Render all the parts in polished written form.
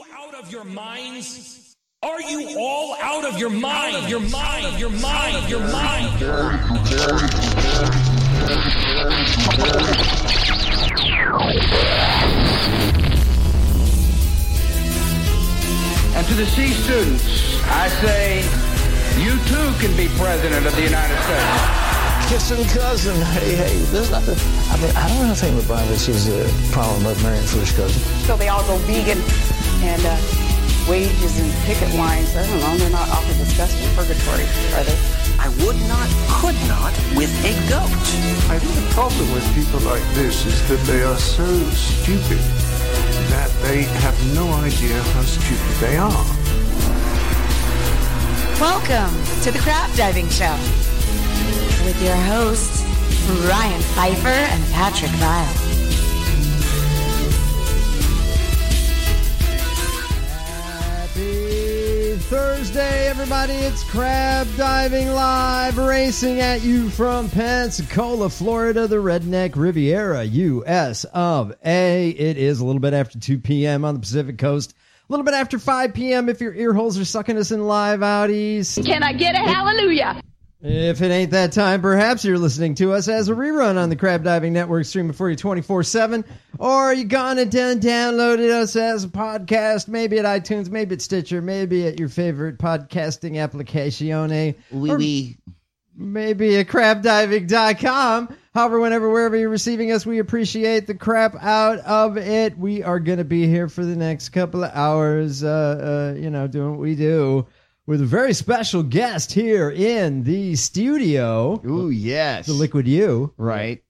out of your minds? Are you all out of your mind? Your mind, your mind, your mind. And to the C students, I say, you too can be president of the United States. Kissing cousin, hey, there's nothing. I mean, I don't really think LeBron that she's a problem about marrying first cousin. So they all go vegan and wages and picket lines. I don't know, they're not awfully disgusting. Purgatory, are they? I would not, could not with a goat. I think the problem with people like this is that they are so stupid that they have no idea how stupid they are. Welcome to the Crab Diving Show with your hosts, Ryan Pfeiffer and Patrick Vile. Happy Thursday, everybody. It's Crab Diving Live, racing at you from Pensacola, Florida, the Redneck Riviera, U.S. of A. It is a little bit after 2 p.m. on the Pacific Coast. A little bit after 5 p.m. if your ear holes are sucking us in live out east. Can I get a hallelujah? If it ain't that time, perhaps you're listening to us as a rerun on the Crab Diving Network, streaming for you 24/7, or you gone and downloaded us as a podcast, maybe at iTunes, maybe at Stitcher, maybe at your favorite podcasting application, maybe at crabdiving.com. However, whenever, wherever you're receiving us, we appreciate the crap out of it. We are going to be here for the next couple of hours, doing what we do, with a very special guest here in the studio. Ooh, yes. The Liquid You. Right.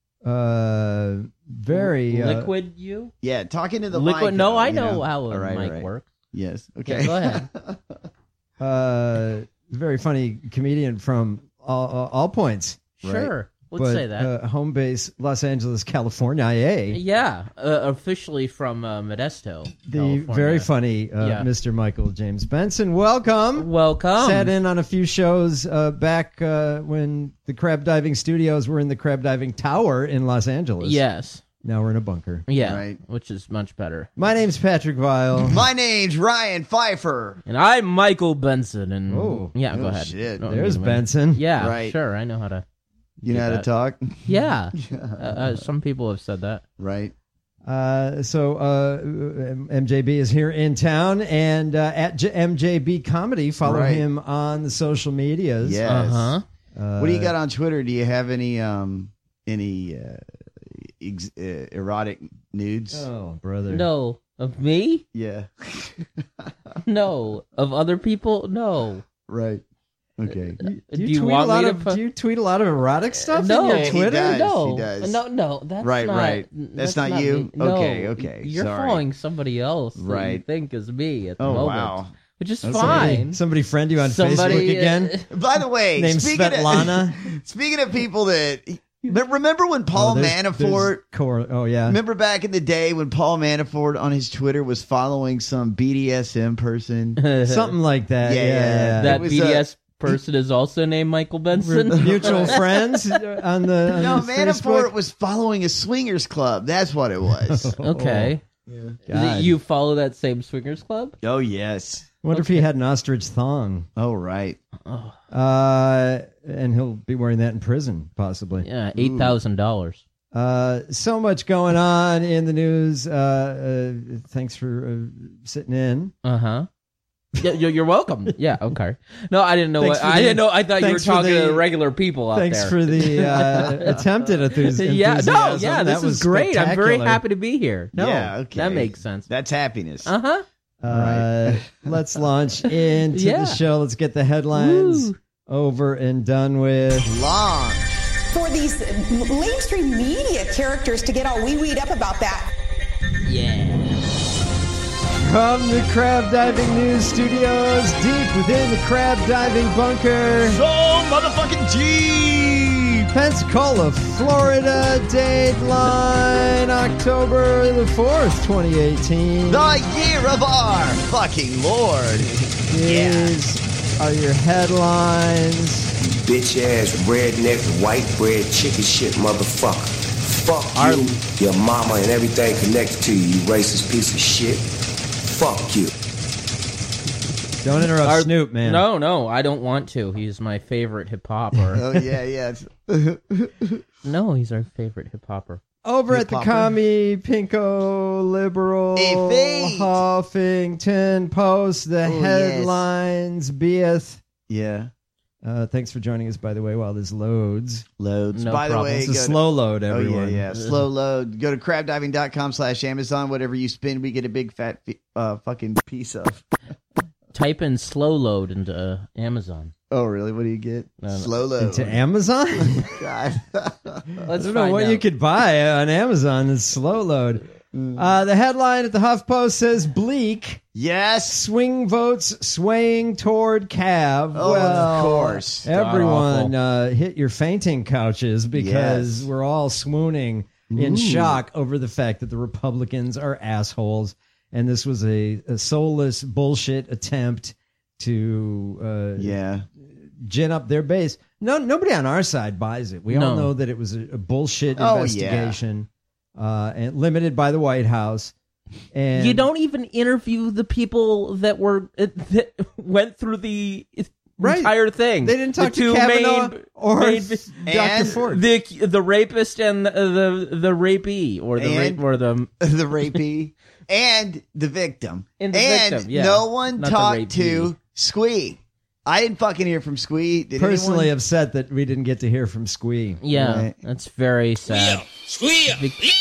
Very... Liquid You? Yeah, talking to the Liquid, mic. No, I know how a mic works. Yes, okay. Yeah, go ahead. Very funny comedian from All Points. Sure. Right? Let's say that. Home base, Los Angeles, California, Yeah, officially from Modesto, The California. very funny Mr. Michael James Benson. Welcome. Sat in on a few shows back when the Crab Diving Studios were in the Crab Diving Tower in Los Angeles. Yes. Now we're in a bunker. Yeah, Right. which is much better. My name's Patrick Vile. My name's Ryan Pfeiffer. And I'm Michael Benson. And go ahead. Shit. There's Benson. Yeah, Right. sure. I know how to. You know how to talk? Yeah. Some people have said that. Right. So MJB is here in town, and at MJB Comedy, follow him on the social medias. Yes. Uh-huh. What do you got on Twitter? Do you have any erotic nudes? Oh, brother. No. Of me? Yeah. No. Of other people? No. Right. Okay. Do you tweet a lot of erotic stuff No. in your Twitter? He does. No. He does. No, that's Right, not... right. That's not you? me. No. Okay, You're sorry. following somebody else that you Right. think is me at the Oh, moment. wow. Which is That's fine. Somebody friend you on Facebook again? By the way, Named Svetlana. Speaking of people that... Remember when Paul Manafort... Remember back in the day when Paul Manafort on his Twitter was following some BDSM person? Something like that. Yeah. That BDS person is also named Michael Benson. Mutual friends on the No, Facebook? Manafort was following a swingers club. That's what it was. Okay. God. You follow that same swingers club? Oh, yes. Wonder if he had an ostrich thong. Oh, right. And he'll be wearing that in prison, possibly. Yeah, $8,000. So much going on in the news. Thanks for sitting in. Uh-huh. Yeah, you're welcome. Yeah, okay. No, I didn't know. I thought you were thanks talking for the- to regular people out there. Thanks for the attempted enthusiasm. This is great. I'm very happy to be here. No, Yeah, okay. that makes sense. That's happiness. Uh-huh. Let's launch into the show. Let's get the headlines over and done with. Launch. For these mainstream media characters to get all wee-weed up about that. Yeah. From the Crab Diving News Studios, deep within the Crab Diving Bunker. So motherfucking G. Pensacola, Florida, Dateline, October the 4th, 2018. The year of our fucking Lord. These are your headlines. Bitch ass redneck white bread chicken shit motherfucker. Fuck you, your mama, and everything connected to you, you racist piece of shit. Fuck you. Don't interrupt Snoop, man. No, I don't want to. He's my favorite hip-hopper. Oh, yeah. No, he's our favorite hip-hopper. Over at the Commie Pinko Liberal Huffington Post, the headlines beeth. Yeah. Thanks for joining us, by the way, while this loads. No by problem. The way, it's a slow load, everyone. Oh, yeah. Slow load. Go to crabdiving.com/Amazon. Whatever you spend, we get a big fat fucking piece of. Type in slow load into Amazon. Oh, really? What do you get? Slow load. Into Amazon? God. I don't know what you could buy on Amazon is slow load. The headline at the HuffPost says bleak. Yes. Swing votes swaying toward Cav. Oh, well, of course. Everyone hit your fainting couches because we're all swooning in shock over the fact that the Republicans are assholes. And this was a soulless bullshit attempt to gin up their base. Nobody on our side buys it. We all know that it was a bullshit investigation. And limited by the White House, and you don't even interview the people that went through the entire thing. They didn't talk to Kavanaugh or Dr. Ford, the rapist and the rapee, or the rapee and the victim, no one talked to Squee. I didn't fucking hear from Squee. Did personally anyone? Upset that we didn't get to hear from Squee. Yeah, that's very sad. Squee!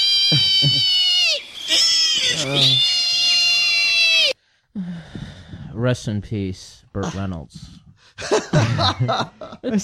Rest in peace, Burt Reynolds. I was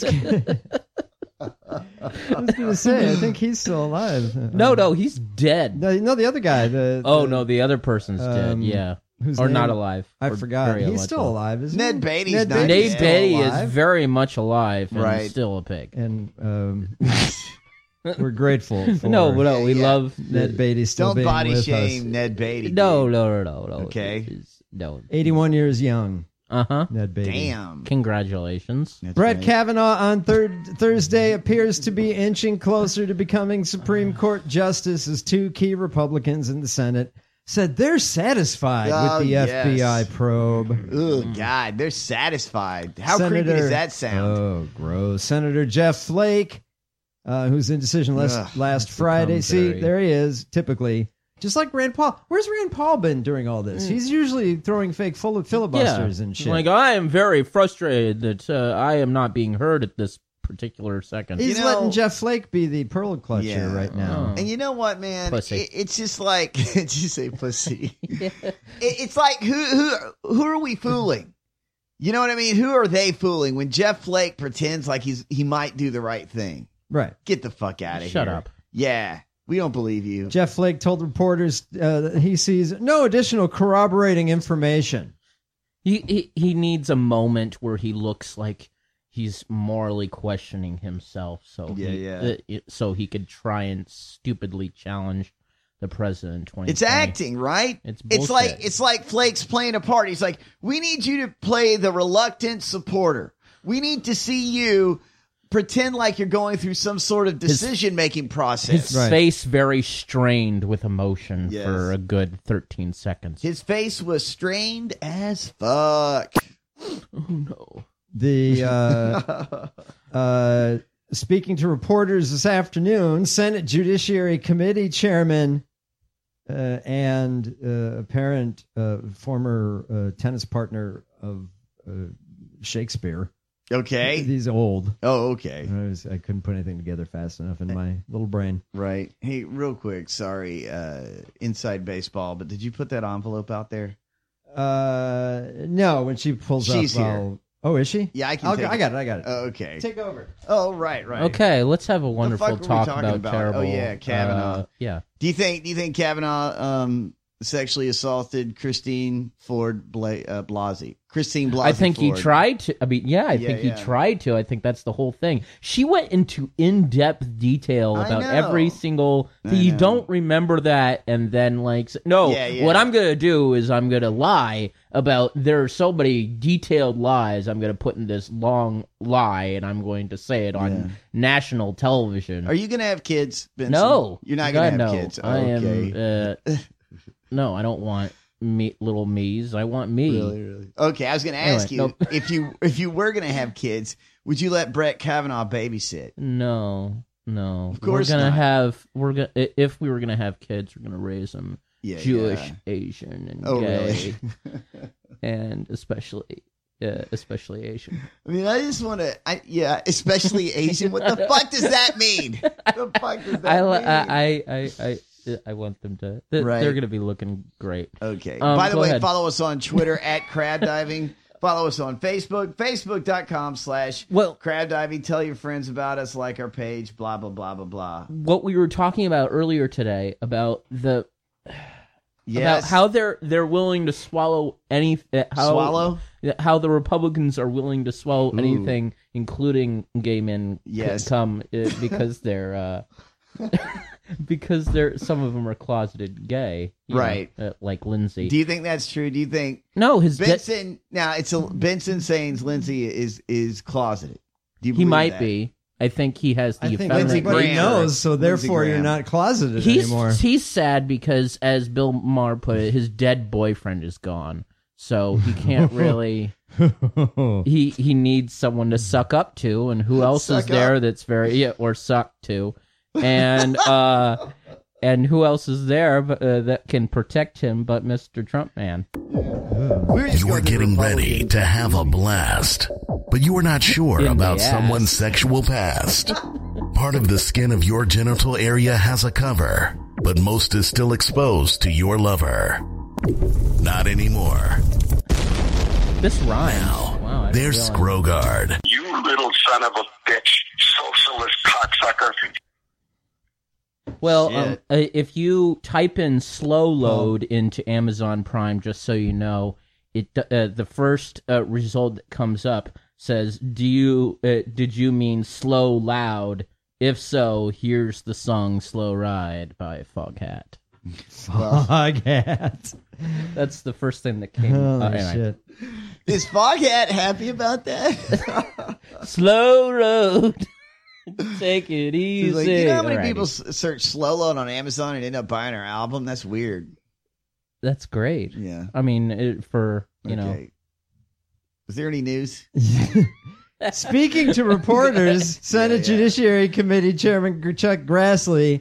going to say, I think he's still alive. No, he's dead. No, the other guy. The other person's dead. Yeah. Or not alive. I forgot. He's still alive, isn't he? Ned Beatty's Ned Beatty is very much alive and still a pig. And we're grateful for we love Ned Beatty still being with us. Don't body shame Ned Beatty. No. Okay. No. 81 years young. Ned Beatty. Damn. Congratulations. Brett Kavanaugh on Thursday appears to be inching closer to becoming Supreme Court Justice as two key Republicans in the Senate said they're satisfied with the FBI probe. Oh, God, they're satisfied. How creepy does that sound? Oh, gross. Senator Jeff Flake, whose indecision last Friday. See, there he is, typically. Just like Rand Paul. Where's Rand Paul been during all this? He's usually throwing fake filibusters and shit. Like, I am very frustrated that I am not being heard at this particular second. He's letting Jeff Flake be the pearl clutcher right now. And you know what, man? Pussy. It's just like, did you say pussy? It's like, who are we fooling? You know what I mean? Who are they fooling when Jeff Flake pretends like he might do the right thing? Right. Get the fuck out of here. Shut up. Yeah. We don't believe you. Jeff Flake told reporters he sees no additional corroborating information. He needs a moment where he looks like he's morally questioning himself, so so he could try and stupidly challenge the president in 2020. It's acting, right? It's like Flake's playing a part. He's like, we need you to play the reluctant supporter. We need to see you pretend like you're going through some sort of decision-making process. His face very strained with emotion for a good 13 seconds. His face was strained as fuck. Oh, no. Speaking to reporters this afternoon, Senate Judiciary Committee Chairman and apparent former tennis partner of Shakespeare. Okay. He's old. Oh, okay. I couldn't put anything together fast enough in my little brain. Right. Hey, real quick, sorry, inside baseball, but did you put that envelope out there? No, when she pulls She's up. here. Oh, is she? Yeah, I can I got it. Oh, okay. Take over. Oh, right. Okay, let's have a wonderful What the fuck talk are we talking about terrible. Oh, yeah, Kavanaugh. Yeah. Do you think Kavanaugh sexually assaulted Christine Ford Blasey? Christine Blasey I think Ford. he tried to. I mean, I think he tried to. I think that's the whole thing. She went into in-depth detail about every single thing. You don't remember that, and then what I'm going to do is I'm going to lie about, there are so many detailed lies I'm going to put in this long lie, and I'm going to say it on national television. Are you going to have kids, Benson? No. You're not going to have no. kids. I am... no, I don't want little me's. I want me. Really. Okay, I was going to ask you if you were going to have kids, would you let Brett Kavanaugh babysit? No. Of course if we were gonna have kids, we're gonna raise them Jewish, Asian, and gay, really? And especially Asian. I mean, I just want to, especially Asian. What the fuck does that mean? The fuck does that mean? I want them to. They're gonna be looking great. Okay. By the way, follow us on Twitter at Crab Diving. Follow us on Facebook, facebook.com/crab diving. Tell your friends about us, like our page, blah, blah, blah, blah, blah. What we were talking about earlier today about about how they're willing to swallow how the Republicans are willing to swallow anything, including gay men, come because they're because some of them are closeted gay, right? Like Lindsay. Do you think that's true? Do you think no? Benson Benson saying Lindsay is closeted. Do you believe he might that? be? I think he has the. I think everybody knows, so therefore you're not closeted anymore. He's sad because, as Bill Maher put it, his dead boyfriend is gone, so he can't really. He needs someone to suck up to, and who else is there that's or suck to. And who else is there that can protect him but Mr. Trump man? You're getting ready to have a blast, but you are not sure about someone's sexual past. Part of the skin of your genital area has a cover, but most is still exposed to your lover. Not anymore. This rhymes. Now, wow, there's Scrogard. You little son of a bitch, socialist cocksucker. Well, if you type in slow load into Amazon Prime, just so you know, the first result that comes up says, did you mean slow loud? If so, here's the song Slow Ride by Foghat. Foghat. That's the first thing that came up. Anyway. Shit. Is Foghat happy about that? Slow road. Take it easy. Like, you know how many people search slow load on Amazon and end up buying our album? That's weird. That's great. Yeah. I mean, you know. Is there any news? Speaking to reporters, Senate Judiciary Committee Chairman Chuck Grassley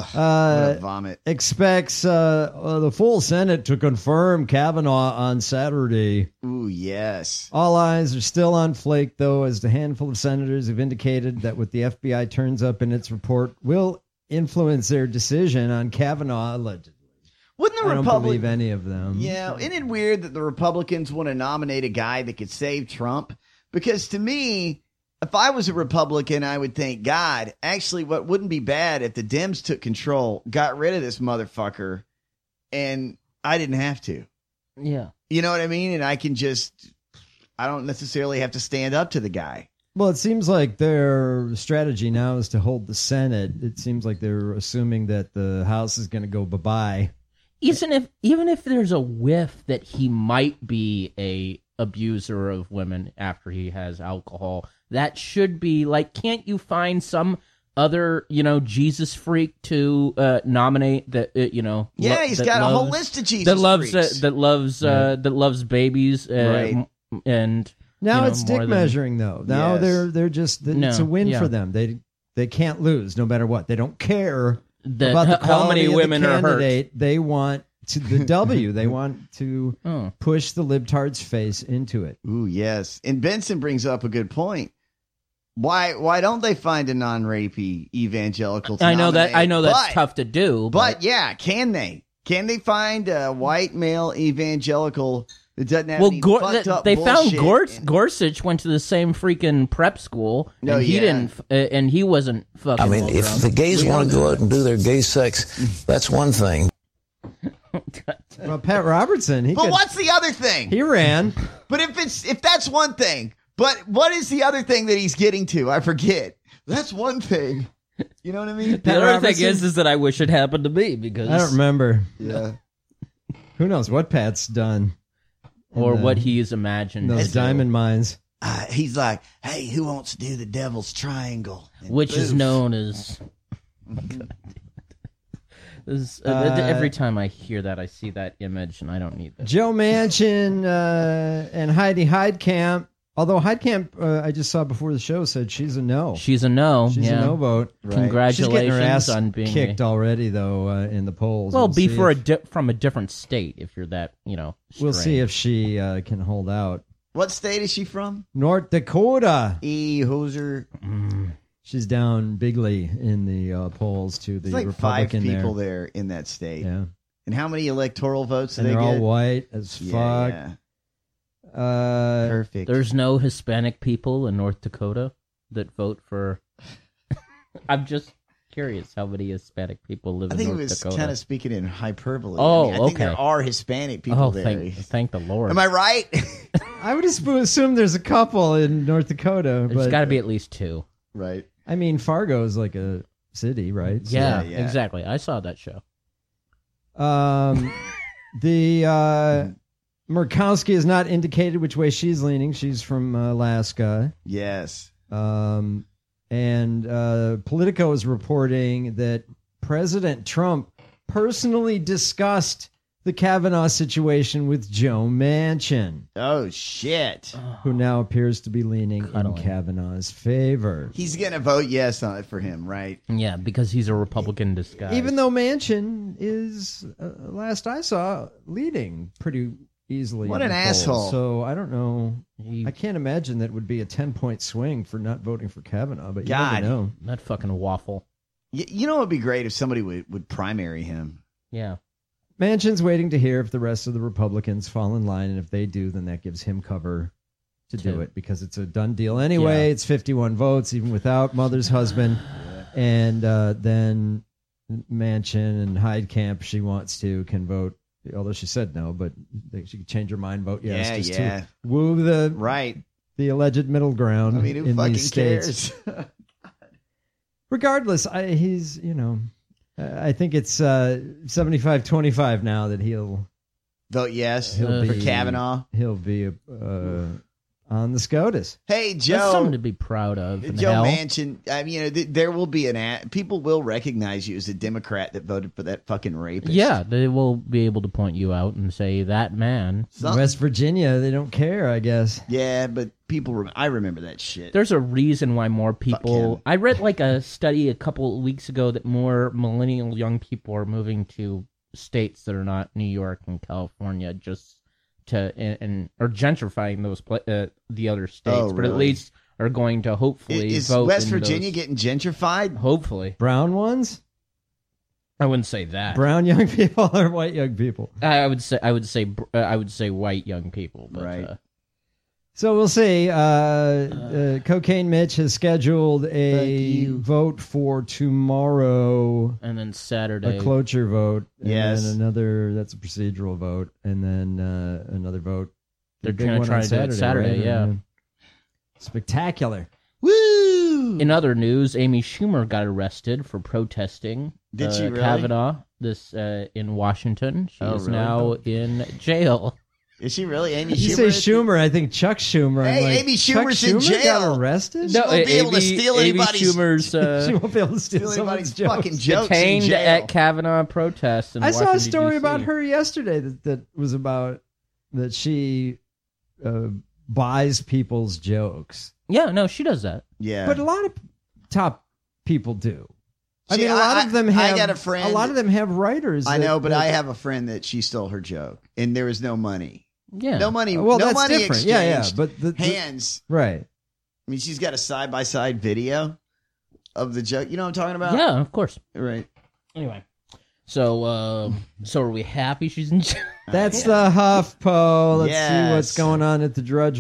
expects the full Senate to confirm Kavanaugh on Saturday. Ooh, yes. All eyes are still on Flake, though, as the handful of senators have indicated that what the FBI turns up in its report will influence their decision on Kavanaugh, allegedly. Wouldn't the I don't believe any of them. Yeah, isn't it weird that the Republicans want to nominate a guy that could save Trump? Because to me, if I was a Republican, I would think, God, actually, what wouldn't be bad if the Dems took control, got rid of this motherfucker, and I didn't have to. Yeah. You know what I mean? And I don't necessarily have to stand up to the guy. Well, it seems like their strategy now is to hold the Senate. It seems like they're assuming that the House is going to go bye-bye. Even if there's a whiff that he might be a abuser of women after he has alcohol, that should be like, can't you find some other Jesus freak to nominate that he's got a whole list of Jesus freaks that loves babies right. And now it's dick measuring though. Now they're just it's a win for them. They can't lose no matter what. They don't care about the how many women are hurt. They want the W. They want to push the libtard's face into it. Ooh, yes. And Benson brings up a good point. Why don't they find a non-rapey evangelical to nominate? I know that's tough to do. But yeah, can they? Can they find a white male evangelical that doesn't have any fucked up they bullshit? Found Gorsuch went to the same freaking prep school, and he didn't, and he wasn't fucking. I mean, if the gays want to go out and do their gay sex, that's one thing. Well, Pat Robertson. But what's the other thing? He ran. But if that's one thing, but what is the other thing that he's getting to? I forget. That's one thing. You know what I mean? The other thing is that I wish it happened to me because I don't remember. Yeah. Who knows what Pat's done or what he's imagined. Those diamond mines. He's like, hey, who wants to do the Devil's Triangle? Which is known as Every time I hear that, I see that image, and I don't need that. Joe Manchin and Heidi Heitkamp. Although Heitkamp, I just saw before the show, said she's a no. She's a no. She's a no vote. Right. Congratulations she's getting her ass on being kicked already, though, in the polls. Well, from a different state if you're that, strange. We'll see if she can hold out. What state is she from? North Dakota. Hoser. She's down bigly in the polls to the like Republican 5 people there in that state. Yeah. And how many electoral votes do they get? They're all white as fuck. Yeah. Perfect. There's no Hispanic people in North Dakota that vote for... I'm just curious how many Hispanic people live in North Dakota. I think it was kind of speaking in hyperbole. Oh, I think there are Hispanic people there. Thank the Lord. Am I right? I would assume there's a couple in North Dakota. There's got to be at least 2. Right. I mean, Fargo is like a city, right? So, yeah, exactly. I saw that show. The Murkowski has not indicated which way she's leaning. She's from Alaska. Yes. And Politico is reporting that President Trump personally discussed the Kavanaugh situation with Joe Manchin. Oh, shit. Who now appears to be leaning in Kavanaugh's favor. He's going to vote yes on it for him, right? Yeah, because he's a Republican disguise. Even though Manchin is, last I saw, leading pretty easily. What an asshole. So I don't know. I can't imagine that would be a 10-point swing for not voting for Kavanaugh, but you never know. That fucking waffle. You know what would be great if somebody would primary him? Yeah. Manchin's waiting to hear if the rest of the Republicans fall in line, and if they do, then that gives him cover to do it, because it's a done deal anyway. It's 51 votes, even without Mother's husband. And then Manchin and Heitkamp, she wants to, can vote, although she said no, but she could change her mind, vote yes, to woo the alleged middle ground. I mean, who in fucking these states. cares? Regardless, he's, I think it's 75-25 now that he'll vote yes for Kavanaugh. He'll be on the SCOTUS. Hey, Joe, that's something to be proud of. Joe Manchin. I mean, there will be people will recognize you as a Democrat that voted for that fucking rapist. Yeah, they will be able to point you out and say that man. West Virginia, they don't care, I guess. Yeah, but people, I remember that shit. There's a reason why more people. I read like a study a couple of weeks ago that more millennial young people are moving to states that are not New York and California just to or gentrifying those the other states, but at least are going to hopefully vote. Is West Virginia getting gentrified? Hopefully, brown ones. I wouldn't say that. Brown young people or white young people? I would say white young people. But, right. So we'll see. Cocaine Mitch has scheduled a vote for tomorrow. And then Saturday. A cloture vote. Yes. And then another, that's a procedural vote. And then another vote. They're going to try to do it Saturday, right? yeah. Spectacular. Woo! In other news, Amy Schumer got arrested for protesting Did she really? Kavanaugh in Washington. She is now in jail. Is she really? Amy Schumer? You say Schumer, I think Chuck Schumer. Hey, Amy Schumer's in jail. Got arrested? She won't be able to steal anybody's... Schumer's, she won't be able to steal anybody's jokes. fucking jokes detained at Kavanaugh protests in Washington, I saw a story DC. about her yesterday that was about that she buys people's jokes. Yeah, no, she does that. Yeah. But a lot of top people do. I mean, a lot of them have. I got a friend. A lot of them have writers. I know, but I have a friend that she stole her joke, and there was no money. Yeah, no money. Well, no that's money different. Exchanged. Yeah, but hands. Right. I mean, she's got a side-by-side video of the joke. You know what I'm talking about? Yeah, of course. Right. Anyway, so are we happy she's in jail? That's the HuffPo. Let's see what's going on at the Drudge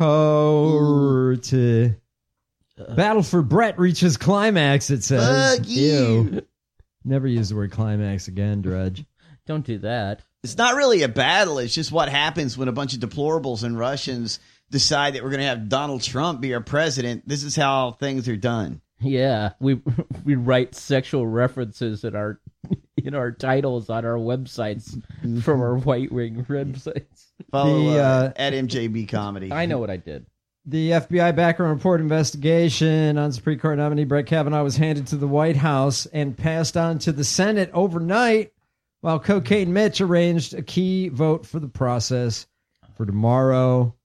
Repo. Battle for Brett reaches climax, it says. Fuck you. Never use the word climax again, Drudge. Don't do that. It's not really a battle. It's just what happens when a bunch of deplorables and Russians decide that we're going to have Donald Trump be our president. This is how things are done. Yeah, we write sexual references in our titles on our websites from our white wing websites. Follow at MJB Comedy. I know what I did. The FBI background report investigation on Supreme Court nominee Brett Kavanaugh was handed to the White House and passed on to the Senate overnight, while Cocaine Mitch arranged a key vote for the process for tomorrow.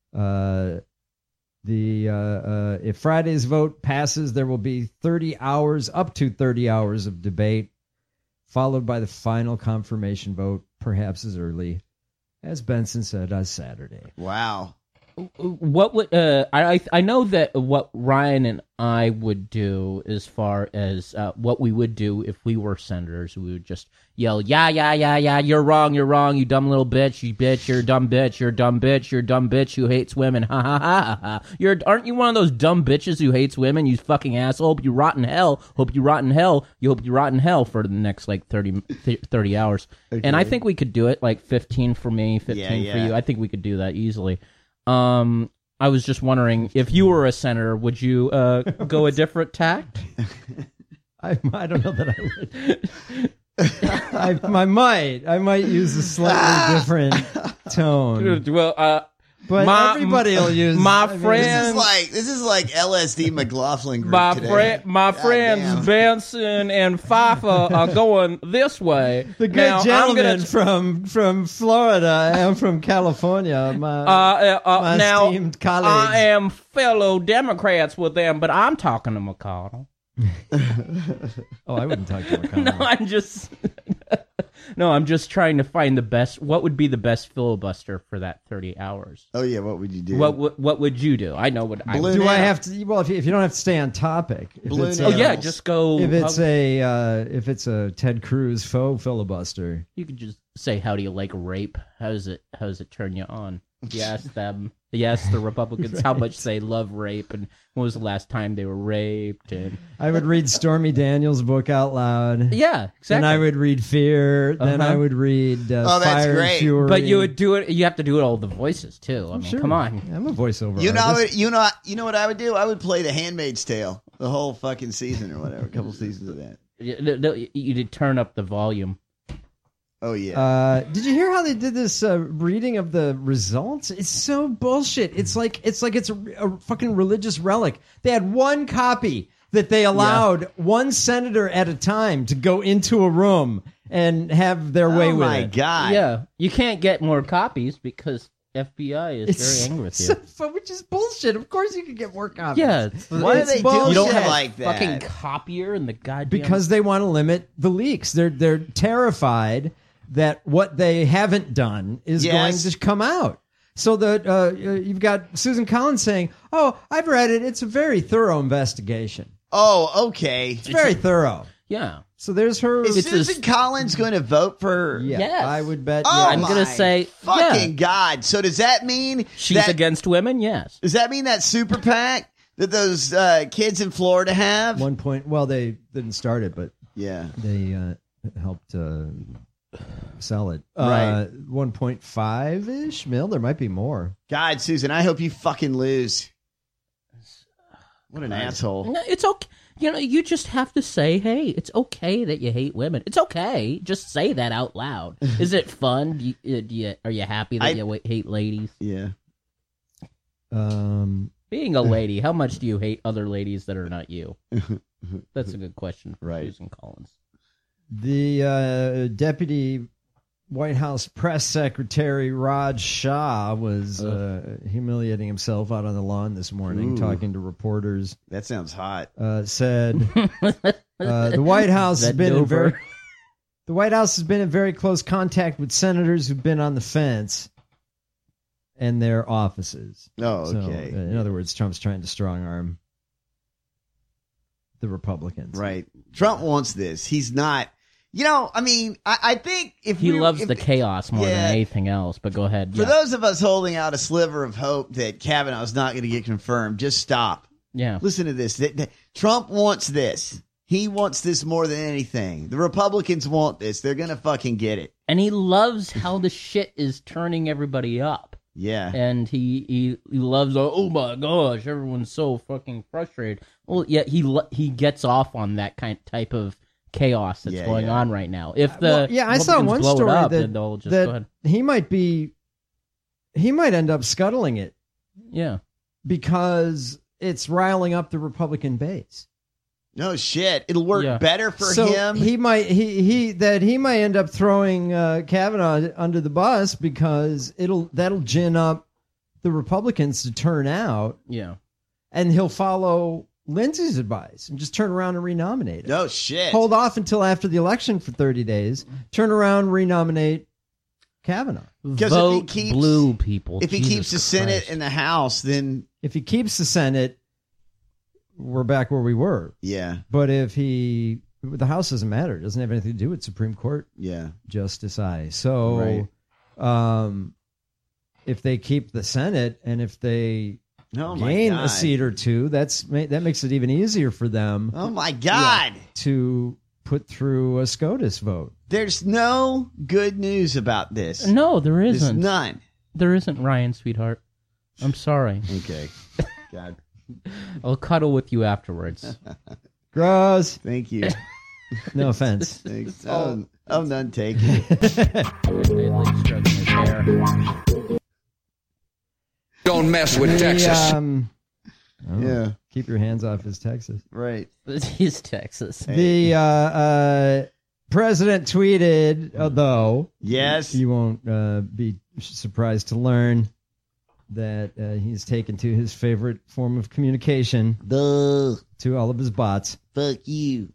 If Friday's vote passes, there will be up to 30 hours of debate, followed by the final confirmation vote, perhaps as early as Benson said on Saturday. Wow. What would I know that what Ryan and I would do as far as what we would do if we were senators, we would just yell, yeah, you're wrong, you dumb little bitch, you're a dumb bitch, you're a dumb bitch who hates women, ha ha ha ha. Aren't you one of those dumb bitches who hates women, you fucking asshole? Hope you rot in hell for the next like 30 hours. Okay. And I think we could do it, like 15 for me, 15 for you. I think we could do that easily. I was just wondering, if you were a senator, would you go a different tact? I don't know that I would. I might use a slightly different tone. Well, but everybody will use. This is like LSD McLaughlin group today. My friends Benson and Pfeiffer are going this way. The good gentleman from Florida and from California, my esteemed colleagues. I am fellow Democrats with them, but I'm talking to McConnell. I wouldn't talk to McConnell. I'm just trying to find the best. What would be the best filibuster for that 30 hours? Oh yeah, what would you do? What would you do? I know what I would do. Do I have to? Well, if you don't have to stay on topic. Just go. If it's a Ted Cruz faux filibuster, you could just say, "How do you like rape? How does it turn you on?" You ask them. Yes, the Republicans, right. How much they love rape, and when was the last time they were raped? And I would read Stormy Daniels' book out loud. Yeah, exactly. Then I would read Fear. Then I would read Fire and Fury. But you would do it. You have to do it all the voices too. I mean, sure. Come on. I'm a voiceover artist. You know what I would do? I would play The Handmaid's Tale the whole fucking season or whatever. A couple seasons of that. You'd turn up the volume. Oh, yeah. Did you hear how they did this reading of the results? It's so bullshit. It's like it's a fucking religious relic. They had one copy that they allowed one senator at a time to go into a room and have their way with it. Oh, my God. Yeah. You can't get more copies because FBI is very angry with you. Which is bullshit. Of course you can get more copies. Yeah. Why are they doing you don't have like that? Fucking copier in the goddamn... Because they want to limit the leaks. They're terrified that what they haven't done is going to come out. So that you've got Susan Collins saying, "Oh, I've read it. It's a very thorough investigation." Oh, okay. It's very thorough. Yeah. So there's her. Is Susan Collins going to vote for? Yes. I would bet. Oh, I'm going to say fucking God. So does that mean she's against women? Yes. Does that mean that super PAC that those kids in Florida have? Well, they didn't start it, but yeah, they helped sell it. Right. 1.5-ish mil. There might be more. God, Susan, I hope you fucking lose. What an asshole. No, it's okay. You just have to say, hey, it's okay that you hate women. It's okay. Just say that out loud. Is it fun? Are you happy that you hate ladies? Yeah. Being a lady, how much do you hate other ladies that are not you? That's a good question for Susan Collins. The deputy White House press secretary Raj Shah was humiliating himself out on the lawn this morning, talking to reporters. That sounds hot. Said the White House has been in very close contact with senators who've been on the fence and their offices. Oh, okay. So, in other words, Trump's trying to strong arm the Republicans. Right. Trump wants this. He's not. I think if he loves the chaos more than anything else, but go ahead. For those of us holding out a sliver of hope that Kavanaugh's not going to get confirmed, just stop. Yeah. Listen to this. Trump wants this. He wants this more than anything. The Republicans want this. They're going to fucking get it. And he loves how the shit is turning everybody up. Yeah. And he loves, oh my gosh, everyone's so fucking frustrated. Well, yeah, he gets off on that type of chaos that's going on right now. If I saw one story that he might end up scuttling it. Yeah. because it's riling up the Republican base. No shit. It'll work better for him. He might end up throwing Kavanaugh under the bus because that'll gin up the Republicans to turn out. Yeah. And he'll follow Lindsey's advice and just turn around and renominate him. No shit. Hold off until after the election for 30 days. Turn around, renominate Kavanaugh. Vote blue, people. If he keeps the Senate and the House, then... If he keeps the Senate, we're back where we were. Yeah. But if the House doesn't matter. It doesn't have anything to do with Supreme Court. Yeah. Justice I. So, if they keep the Senate and if they gain a seat or two, that makes it even easier for them. Oh my God. To put through a SCOTUS vote. There's no good news about this. No, there isn't. There's none. There isn't, Ryan, sweetheart. I'm sorry. Okay. God. I'll cuddle with you afterwards. Gross. Thank you. No offense. Thanks. Oh, none taken. Don't mess with Texas. Yeah. Keep your hands off his Texas. Right. He's Texas. The president tweeted, though. Yes. You won't be surprised to learn that he's taken to his favorite form of communication. To all of his bots. Fuck you.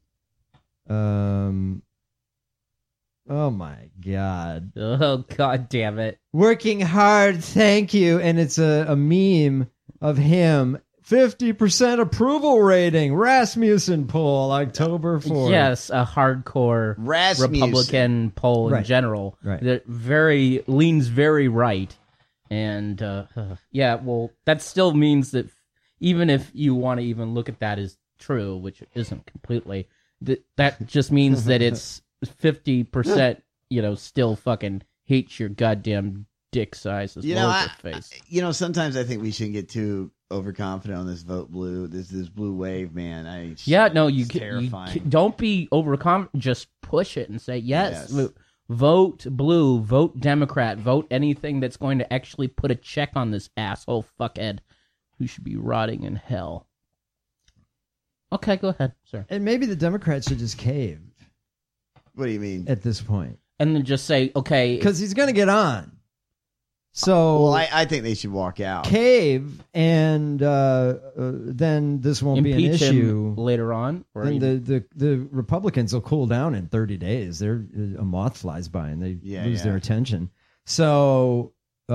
Oh my God. Oh God damn it. Working hard, thank you. And it's a meme of him. 50% approval rating. Rasmussen poll, October 4th. Yes, a hardcore Republican poll in general. Right. That leans very right. And that still means that even if you want to even look at that as true, which it isn't completely, that just means that it's 50%, still fucking hates your goddamn dick size as well as your face. Sometimes I think we shouldn't get too overconfident on this vote blue. This blue wave, man. Terrifying. Don't be overconfident. Just push it and say yes. Vote blue. Vote Democrat. Vote anything that's going to actually put a check on this asshole fuckhead who should be rotting in hell. Okay, go ahead, sir. And maybe the Democrats should just cave. What do you mean? At this point. And then just say, okay. Because he's going to get on. So I think they should walk out. Cave, and then this won't be an issue later on. Or the Republicans will cool down in 30 days. A moth flies by and they lose their attention. So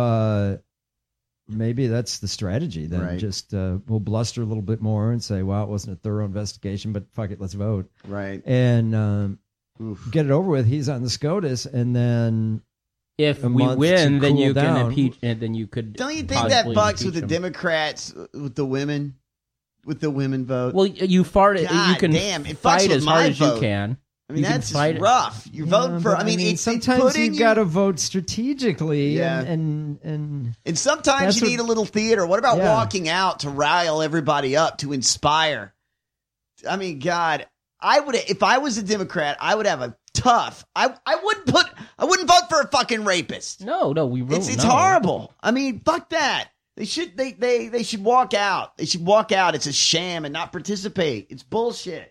maybe that's the strategy. Then just we'll bluster a little bit more and say, "Well, it wasn't a thorough investigation, but fuck it, let's vote." Right. And get it over with. He's on the SCOTUS, and then. If we win, then you can impeach, and then you could. Don't you think that bucks with the Democrats, with the women vote? Well, you fart. You can fight as hard as you can. I mean, that's just rough. You're voting for. Sometimes you've got to vote strategically, and sometimes you need a little theater. What about walking out to rile everybody up, to inspire? I mean, God, I would. If I was a Democrat, I would have a tough. I wouldn't vote for a fucking rapist. No, we won't. It's horrible. I mean, fuck that. They should walk out. They should walk out. It's a sham and not participate. It's bullshit.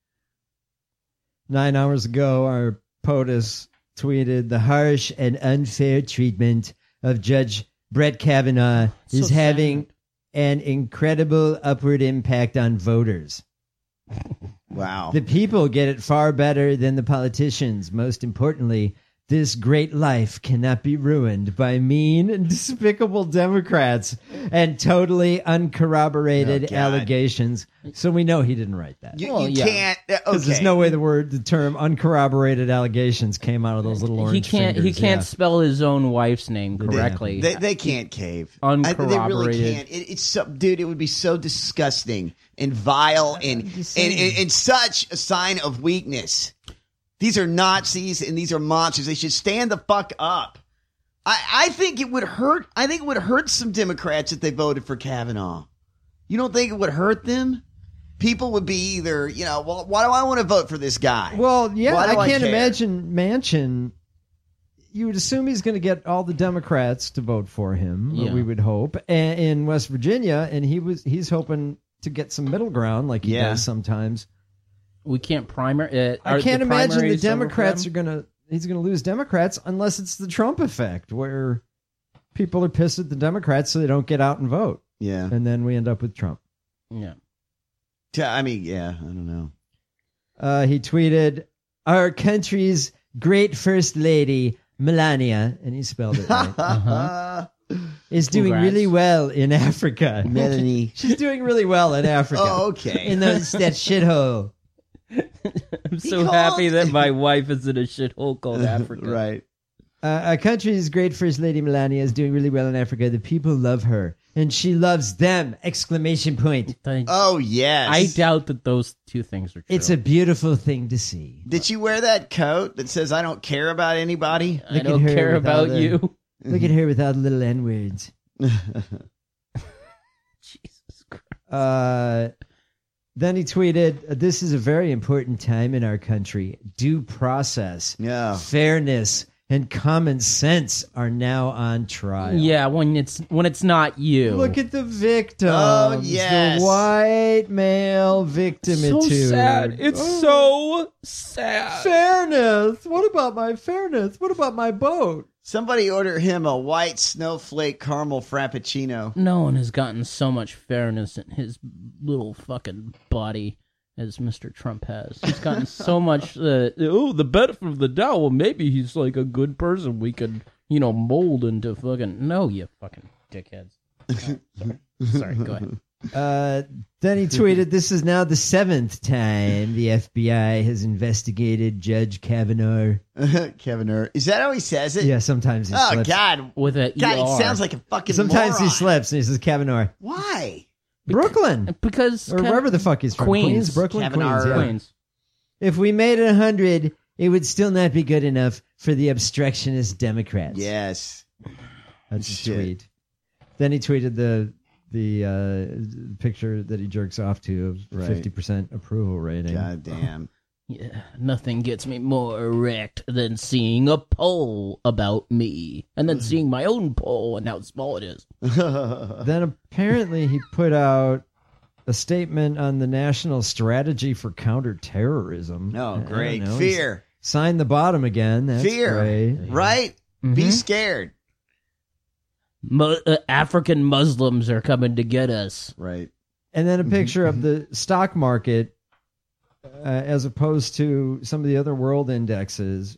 9 hours ago, our POTUS tweeted the harsh and unfair treatment of Judge Brett Kavanaugh is having an incredible upward impact on voters. Wow. The people get it far better than the politicians. Most importantly, this great life cannot be ruined by mean and despicable Democrats and totally uncorroborated allegations. So we know he didn't write that. You can't. Because there's no way the term uncorroborated allegations came out of those little orange fingers. He can't spell his own wife's name correctly. They can't cave. Uncorroborated. They really can't. It's so, dude. It would be so disgusting and vile and such a sign of weakness. These are Nazis and these are monsters. They should stand the fuck up. I think it would hurt. I think it would hurt some Democrats if they voted for Kavanaugh. You don't think it would hurt them? People would be either, well, why do I want to vote for this guy? Well, yeah, I can't imagine Manchin. you would assume he's going to get all the Democrats to vote for him. Yeah. We would hope, in West Virginia, and he's hoping to get some middle ground like he does sometimes. We can't primary. I can't imagine the Democrats he's going to lose Democrats unless it's the Trump effect, where people are pissed at the Democrats so they don't get out and vote. Yeah. And then we end up with Trump. Yeah. I mean, I don't know. He tweeted, "Our country's great first lady, Melania," and he spelled it right, is doing really well in Africa. Melanie. She's doing really well in Africa. Oh, okay. In that shithole. I'm so happy that my wife is in a shithole called Africa. Right. Our country's great first lady, Melania, is doing really well in Africa. The people love her, and she loves them! Exclamation point. Oh, yes. I doubt that those two things are true. It's a beautiful thing to see. Did you wear that coat that says, "I don't care about anybody"? I don't care about you. Look at her with all the little N-words. Jesus Christ. Then he tweeted, "This is a very important time in our country. Due process, fairness, and common sense are now on trial." Yeah, when it's not you. Look at the victims. Oh, yes. The white male victimitude. So sad. It's so sad. Fairness. What about my fairness? What about my boat? Somebody order him a white snowflake caramel frappuccino. No one has gotten so much fairness in his little fucking body as Mr. Trump has. He's gotten so much, the benefit of the doubt. Well, maybe he's like a good person we could, mold into fucking... No, you fucking dickheads. Sorry, go ahead. Then he tweeted, "This is now the 7th time the FBI has investigated Judge Kavanaugh." Kavanaugh. Is that how he says it? Yeah, sometimes he slips. Oh, God. With a God, ER. he sounds like a fucking Sometimes moron. he slips and he says Kavanaugh. Why? Brooklyn. Because... Or wherever the fuck he's from. Queens. Brooklyn, Kavanaugh. Queens. Yeah. Queens. "If we made it 100, it would still not be good enough for the obstructionist Democrats." Yes. That's his tweet. Then he tweeted the picture that he jerks off to of 50% approval rating. God damn. Yeah, nothing gets me more erect than seeing a poll about me, and then seeing my own poll and how small it is. Then apparently he put out a statement on the national strategy for counterterrorism. Oh, great. Fear. Signed the bottom again. That's Fear. great. Right? Mm-hmm. Be scared. African Muslims are coming to get us. Right. And then a picture of the stock market as opposed to some of the other world indices.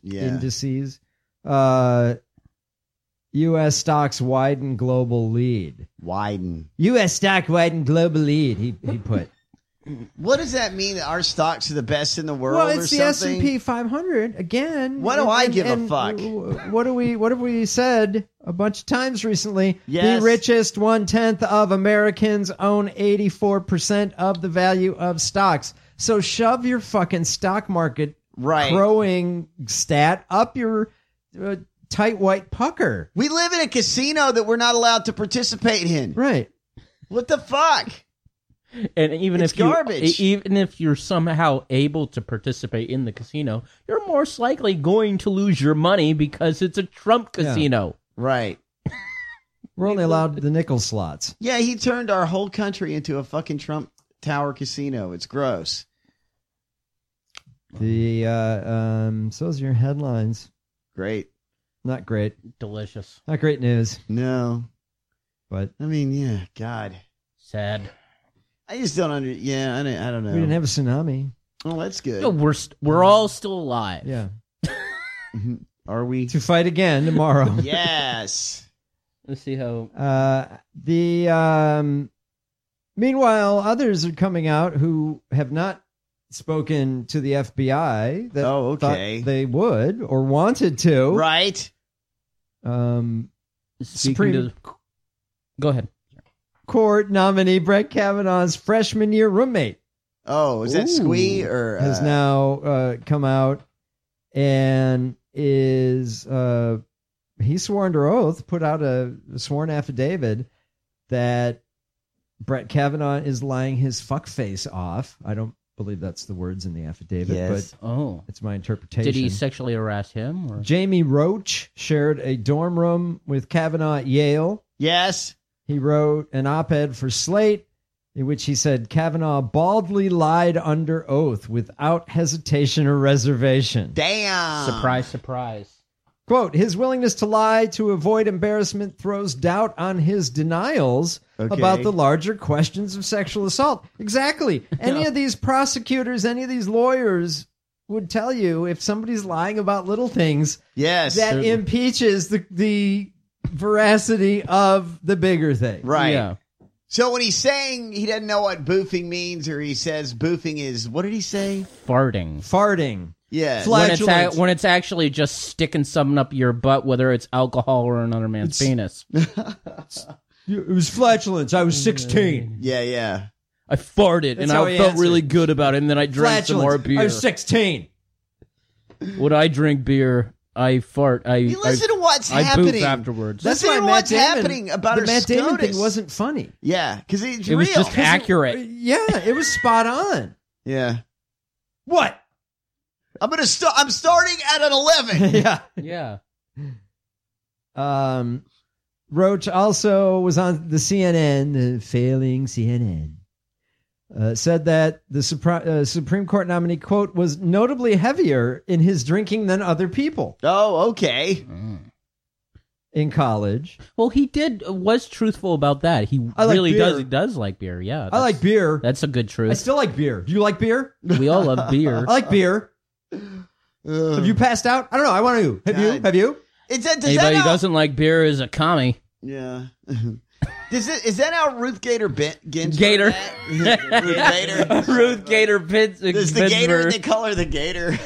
U.S. stocks widen global lead. U.S. stock widen global lead, he put. What does that mean? That our stocks are the best in the world? Well, it's or the something? S&P 500 again. What do I give a fuck? What have we said a bunch of times recently? Yes. The richest 1/10 of Americans own 84% of the value of stocks. So shove your fucking stock market growing stat up your tight white pucker. We live in a casino that we're not allowed to participate in. Right. What the fuck? And even It's garbage. Even if you're somehow able to participate in the casino, you're most likely going to lose your money because it's a Trump casino. Right. We're only allowed the nickel slots. Yeah, he turned our whole country into a fucking Trump Tower casino. It's gross. So's your headlines. Great. Not great. Delicious. Not great news. No. But I mean, yeah, God. Sad. I just don't I don't know. We didn't have a tsunami. Oh, that's good. No, we're all still alive. Yeah. Are we? To fight again tomorrow. Yes. Let's see how... Meanwhile, others are coming out who have not spoken to the FBI that thought they would or wanted to. Right. Supreme Go ahead. Court nominee Brett Kavanaugh's freshman year roommate. Oh, is that Squee or has now come out and is he swore under oath, put out a sworn affidavit that Brett Kavanaugh is lying his fuck face off. I don't believe that's the words in the affidavit, but it's my interpretation. Did he sexually harass him? Or? Jamie Roach shared a dorm room with Kavanaugh at Yale. Yes. He wrote an op-ed for Slate in which he said Kavanaugh baldly lied under oath without hesitation or reservation. Damn. Surprise, surprise. Quote, his willingness to lie to avoid embarrassment throws doubt on his denials about the larger questions of sexual assault. Exactly. Any of these prosecutors, any of these lawyers would tell you if somebody's lying about little things, that impeaches the veracity of the bigger thing. Right. Yeah. So when he's saying he doesn't know what boofing means, or he says boofing is, what did he say? Farting. Yeah. When it's actually just sticking something up your butt, whether it's alcohol or another man's penis. It was flatulence. I was 16. Yeah. I farted, and I felt really good about it, and then I drank some more beer. I was 16. When I drink beer, I fart. You listen to what's happening. I poop afterwards. Listen to what's happening about her SCOTUS. The Matt Damon thing SCOTUS. wasn't funny. Yeah, because it was real. just accurate. It was spot on. Yeah. What? I'm starting at an 11. Yeah. Roach also was on the CNN, failing CNN. Said that the Supreme Court nominee, quote, was notably heavier in his drinking than other people. Oh, okay. In college. Well, he was truthful about that. He does like beer. Yeah. I like beer. That's a good truth. I still like beer. Do you like beer? We all love beer. I like beer. Have you passed out? I don't know. I want to. Have you? Anybody who doesn't like beer is a commie. Yeah. Is that how Ruth Gator Ginsburg? Gator. Ruth Gator Ginsburg. Is the gator? They call her the Gator.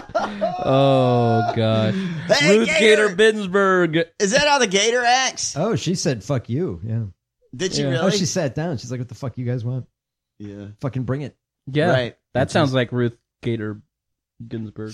Oh God. Hey, Ruth Gator Ginsburg. Is that how the Gator acts? Oh, she said "fuck you." Yeah. Did she really? Oh, she sat down. She's like, "What the fuck you guys want? Yeah. Fucking bring it." Yeah. Right. That sounds like Ruth Gator Ginsburg.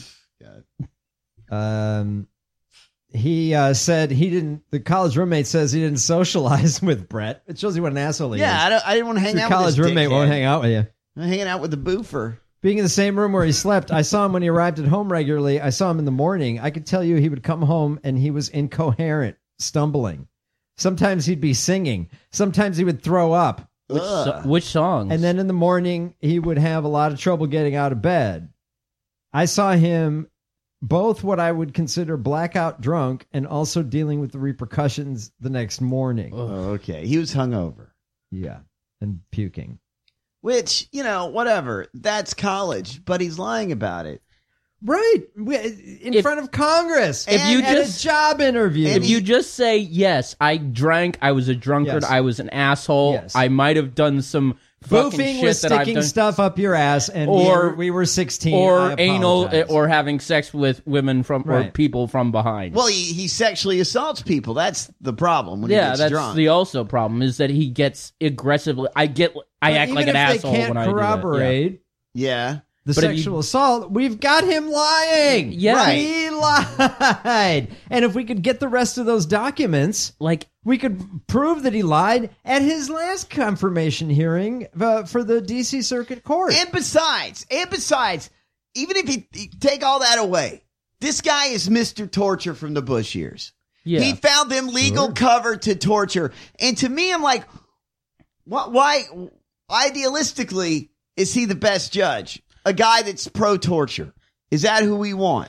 He said the college roommate says he didn't socialize with Brett. It shows you what an asshole he is. I didn't want to hang out with Your college roommate won't hang out with you. I'm hanging out with the boofer. Being in the same room where he slept, I saw him when he arrived at home regularly. I saw him in the morning. I could tell you he would come home and he was incoherent, stumbling. Sometimes he'd be singing. Sometimes he would throw up. Which songs? And then in the morning, he would have a lot of trouble getting out of bed. I saw him both what I would consider blackout drunk and also dealing with the repercussions the next morning. Oh, okay. He was hungover. Yeah. And puking. Which, whatever. That's college, but he's lying about it. Right. In front of Congress. If you just a job interview. If you just say, yes, I drank, I was a drunkard, I was an asshole, I might have done some boofing was sticking stuff up your ass, and we were 16. Or anal, or having sex with women or people from behind. Well, he sexually assaults people. That's the problem when he gets drunk. That's the also problem is that he gets aggressively. I act like an asshole when I do that. Corroborate. Yeah. The sexual assault, we've got him lying. Yeah. Right. He lied. And if we could get the rest of those documents, we could prove that he lied at his last confirmation hearing for the D.C. Circuit Court. And besides, even if you take all that away, this guy is Mr. Torture from the Bush years. Yeah. He found them legal cover to torture. And to me, I'm like, why, idealistically, is he the best judge? A guy that's pro-torture. Is that who we want?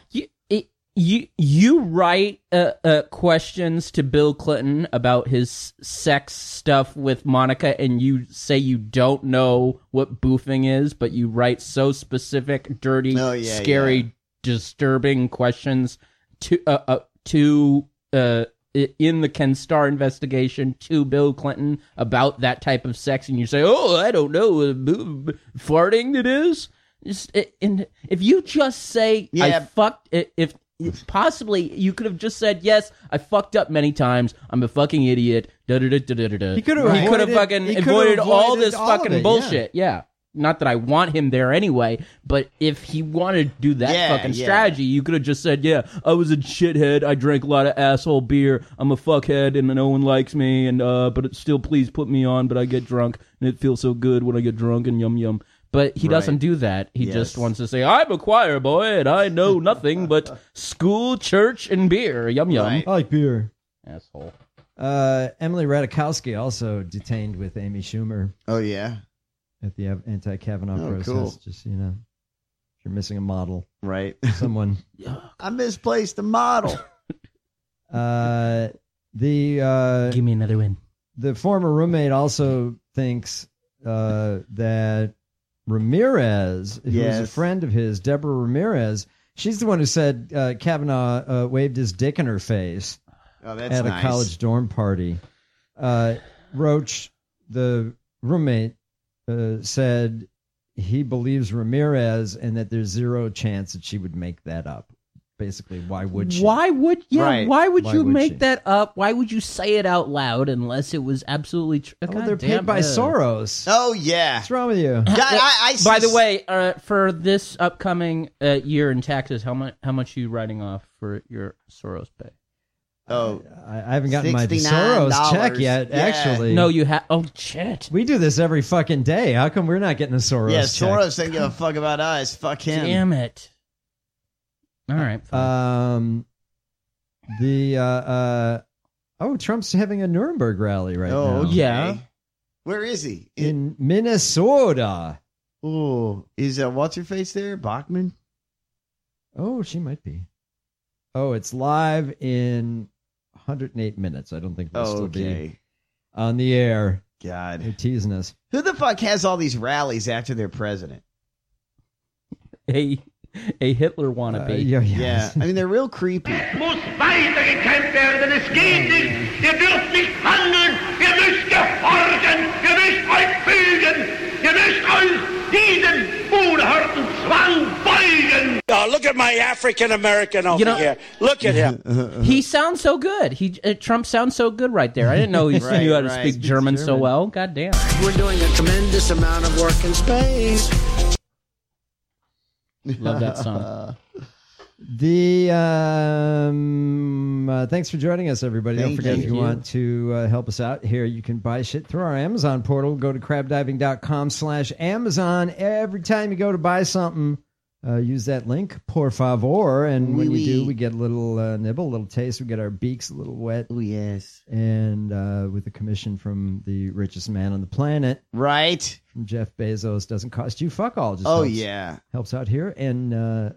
You write questions to Bill Clinton about his sex stuff with Monica, and you say you don't know what boofing is, but you write so specific, dirty, scary, disturbing questions to in the Ken Starr investigation to Bill Clinton about that type of sex, and you say, "Oh, I don't know, farting it is." If you just say, I fucked it, if possibly you could have just said, yes, I fucked up many times, I'm a fucking idiot, He could have fucking avoided all this fucking bullshit. Yeah. Not that I want him there anyway, but if he wanted to do that fucking strategy, you could have just said, I was a shithead, I drank a lot of asshole beer, I'm a fuckhead, and no one likes me, and but still, please put me on, but I get drunk, and it feels so good when I get drunk, and yum yum. But he doesn't do that. He just wants to say, I'm a choir boy, and I know nothing but school, church, and beer. Yum, yum. I like beer. Asshole. Emily Ratajkowski also detained with Amy Schumer. Oh, yeah? At the anti-Kavanaugh protest. Cool. Just, if you're missing a model. Right. Someone. I misplaced a model. Give me another win. The former roommate also thinks that Ramirez, who was a friend of his, Deborah Ramirez, she's the one who said Kavanaugh waved his dick in her face at a college dorm party. Roach, the roommate, said he believes Ramirez and that there's zero chance that she would make that up. Basically, why would she? Why would you make that up? Why would you say it out loud unless it was absolutely true? They're paid by Soros. Oh, yeah. What's wrong with you? By the way, for this upcoming year in taxes, how much are you writing off for your Soros pay? Oh, I haven't gotten my Soros check yet, actually. No, you have. Oh, shit. We do this every fucking day. How come we're not getting a Soros check? Soros didn't give a fuck about us. Fuck him. Damn it. All right. Trump's having a Nuremberg rally right now. Okay. Yeah. Where is he? In Minnesota. Oh, is what's her face there? Bachman? Oh, she might be. Oh, it's live in 108 minutes. I don't think we'll still be on the air. God. They're teasing us. Who the fuck has all these rallies after their president? A Hitler wannabe. Yeah. I mean, they're real creepy. Muss weitergekämpft werden, es geht nicht. Ihr dürft nicht handeln. Ihr müsst gehorchen. Ihr müsst euch fügen. Ihr müsst euch diesem unerhörten Zwang beugen. Oh, look at my African American over here. Look at him. He sounds so good. Trump sounds so good right there. I didn't know he knew how to speak German so well. God damn. We're doing a tremendous amount of work in space. Love that song. Thanks for joining us, everybody. Don't forget, if you want to help us out here, you can buy shit through our Amazon portal. Go to crabdiving.com/Amazon. Every time you go to buy something, use that link, por favor. And when you do, we get a little nibble, a little taste. We get our beaks a little wet. Oh, yes. And with a commission from the richest man on the planet. Right. From Jeff Bezos. Doesn't cost you fuck all. Just helps out here. And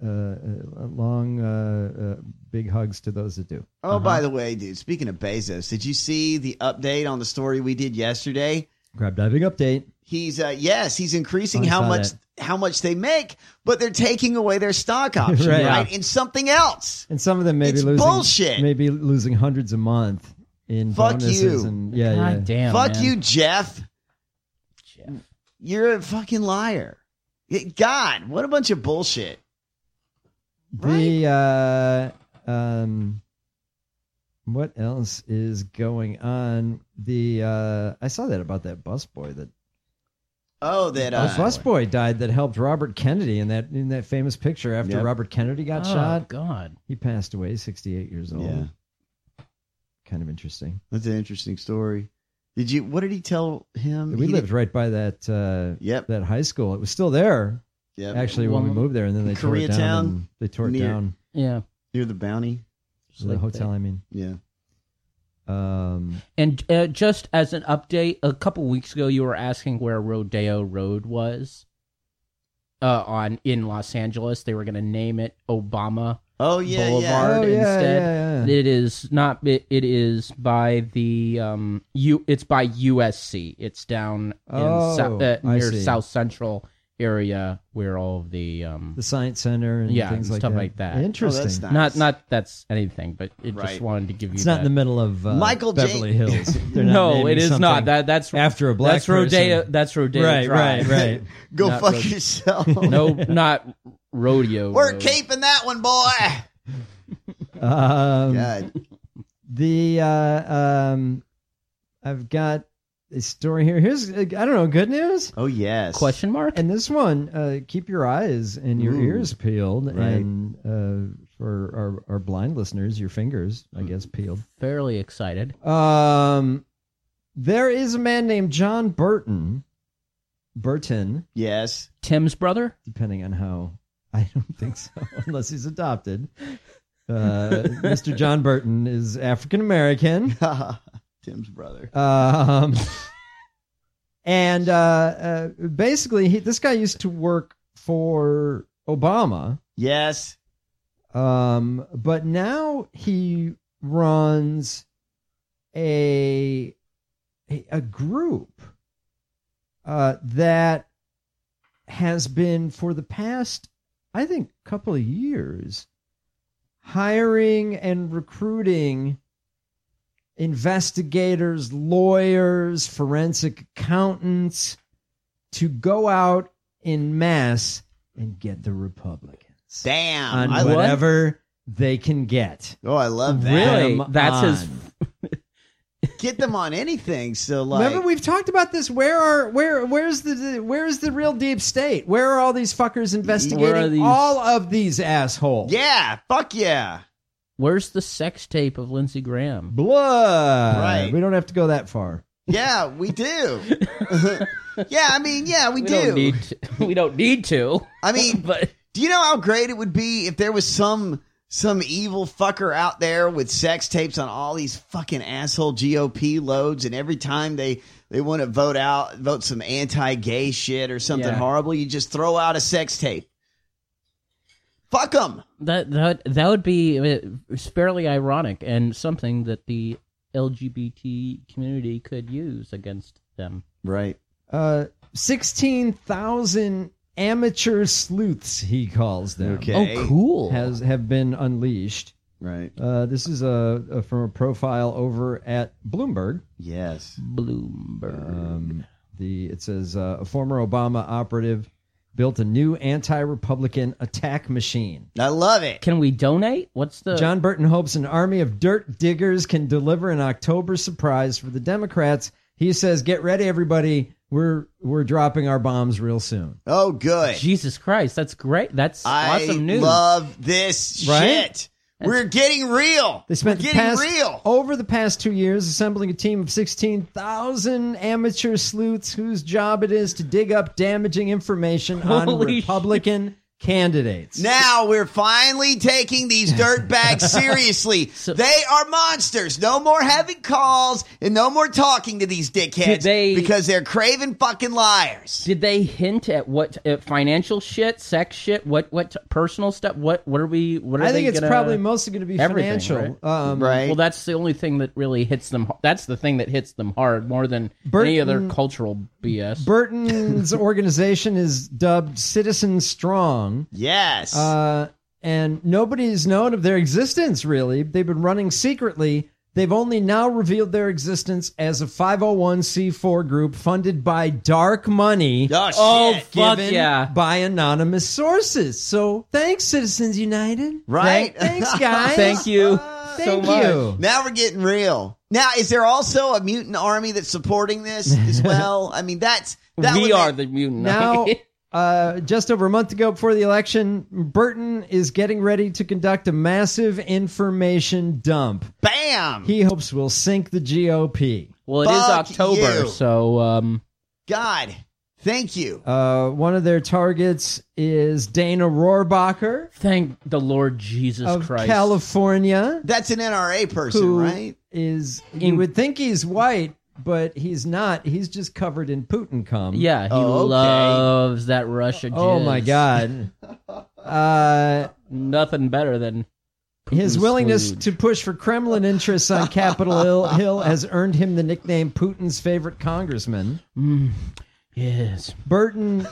big hugs to those that do. Oh, by the way, dude, speaking of Bezos, did you see the update on the story we did yesterday? Crab diving update. He's he's increasing how much they make, but they're taking away their stock option, right? In something else. And some of them may be losing bullshit. Maybe losing hundreds a month in bonuses. You. And God damn. Fuck you, Jeff. You're a fucking liar. God, what a bunch of bullshit. What else is going on? I saw that about that busboy that. Oh, that busboy died that helped Robert Kennedy in that famous picture after Robert Kennedy got shot. God, he passed away, 68 years old. Yeah, kind of interesting. That's an interesting story. What did he tell him? We lived right by that. That high school. It was still there. Yeah, actually, when we moved there, and then they tore it down. They tore it down. Yeah, near the Bounty. The hotel, I mean. Yeah. And just as an update, a couple weeks ago, you were asking where Rodeo Road was in Los Angeles. They were going to name it Obama Boulevard instead. It is not. It is by the It's by USC. It's down in near South Central area where all of the Science Center and things like stuff that. like that. Interesting. That's nice. Not that's anything, but it just wanted to give you. It's not in the middle of Beverly Hills. No, it is not. That's after a black Rodeo. person. That's Rodeo Drive. Right. Go not fuck yourself. No, not Rodeo. We're keeping that one, boy. God. I've got a story here. Here's, I don't know, good news? Oh, yes. Question mark? And this one, keep your eyes and your ears peeled. Right. And for our blind listeners, your fingers, I guess, peeled. Fairly excited. There is a man named John Burton Burton. Yes. Tim's brother? Depending on how. I don't think so, unless he's adopted. Mr. John Burton is African-American. Tim's brother. And basically, this guy used to work for Obama. Yes. But now he runs a group that has been for the past, I think, couple of years, hiring and recruiting investigators, lawyers, forensic accountants to go out in mass and get the Republicans. Damn. On whatever they can get. Oh, I love that. Really? That's his... Get them on anything. So, like, remember we've talked about this. Where's the real deep state? Where are all these fuckers investigating all of these assholes? Yeah, fuck yeah. Where's the sex tape of Lindsey Graham? Blood. Right. We don't have to go that far. Yeah, we do. We do. We don't need to. I mean, but do you know how great it would be if there was some evil fucker out there with sex tapes on all these fucking asshole GOP loads, and every time they want to vote some anti-gay shit or something horrible, you just throw out a sex tape. Fuck them. That would be fairly ironic and something that the LGBT community could use against them. Right. 16,000 amateur sleuths, he calls them. Okay. Oh, cool. Have been unleashed. Right. This is from a profile over at Bloomberg. Yes. Bloomberg. It says a former Obama operative built a new anti-Republican attack machine. I love it. Can we donate? What's the... John Burton hopes an army of dirt diggers can deliver an October surprise for the Democrats. He says, get ready, everybody. We're dropping our bombs real soon. Oh, good. Jesus Christ, that's great. That's awesome news. I love this shit. We're getting real. They spent over the past 2 years assembling a team of 16,000 amateur sleuths whose job it is to dig up damaging information on Republican candidates. Now we're finally taking these dirtbags seriously. They are monsters. No more having calls and no more talking to these dickheads because they're craven fucking liars. Did they hint at what financial shit, sex shit, what personal stuff? What are we? What are I think it's probably mostly going to be financial. Right? Well, that's the only thing that really hits them. That's the thing that hits them hard more than any other cultural BS. Burton's organization is dubbed Citizen Strong. Yes. And nobody's known of their existence, really. They've been running secretly. They've only now revealed their existence as a 501c4 group funded by dark money. Oh, shit. Fuck yeah. By anonymous sources. So thanks, Citizens United. Right. Thanks, guys. Thank you. Thank you. Now we're getting real. Now, is there also a mutant army that's supporting this as well? I mean, we are the mutant army. Just over a month ago before the election, Burton is getting ready to conduct a massive information dump. Bam! He hopes will sink the GOP. Well, it is October, so... God, thank you. One of their targets is Dana Rohrabacher. Thank the Lord Jesus of Christ. California. That's an NRA person, right? You would think he's white, but he's not. He's just covered in Putin cum. Yeah, he loves that Russia jizz. Oh, my God. Nothing better than Putin's his willingness to push for Kremlin interests on Capitol Hill has earned him the nickname Putin's favorite congressman. Yes. Burton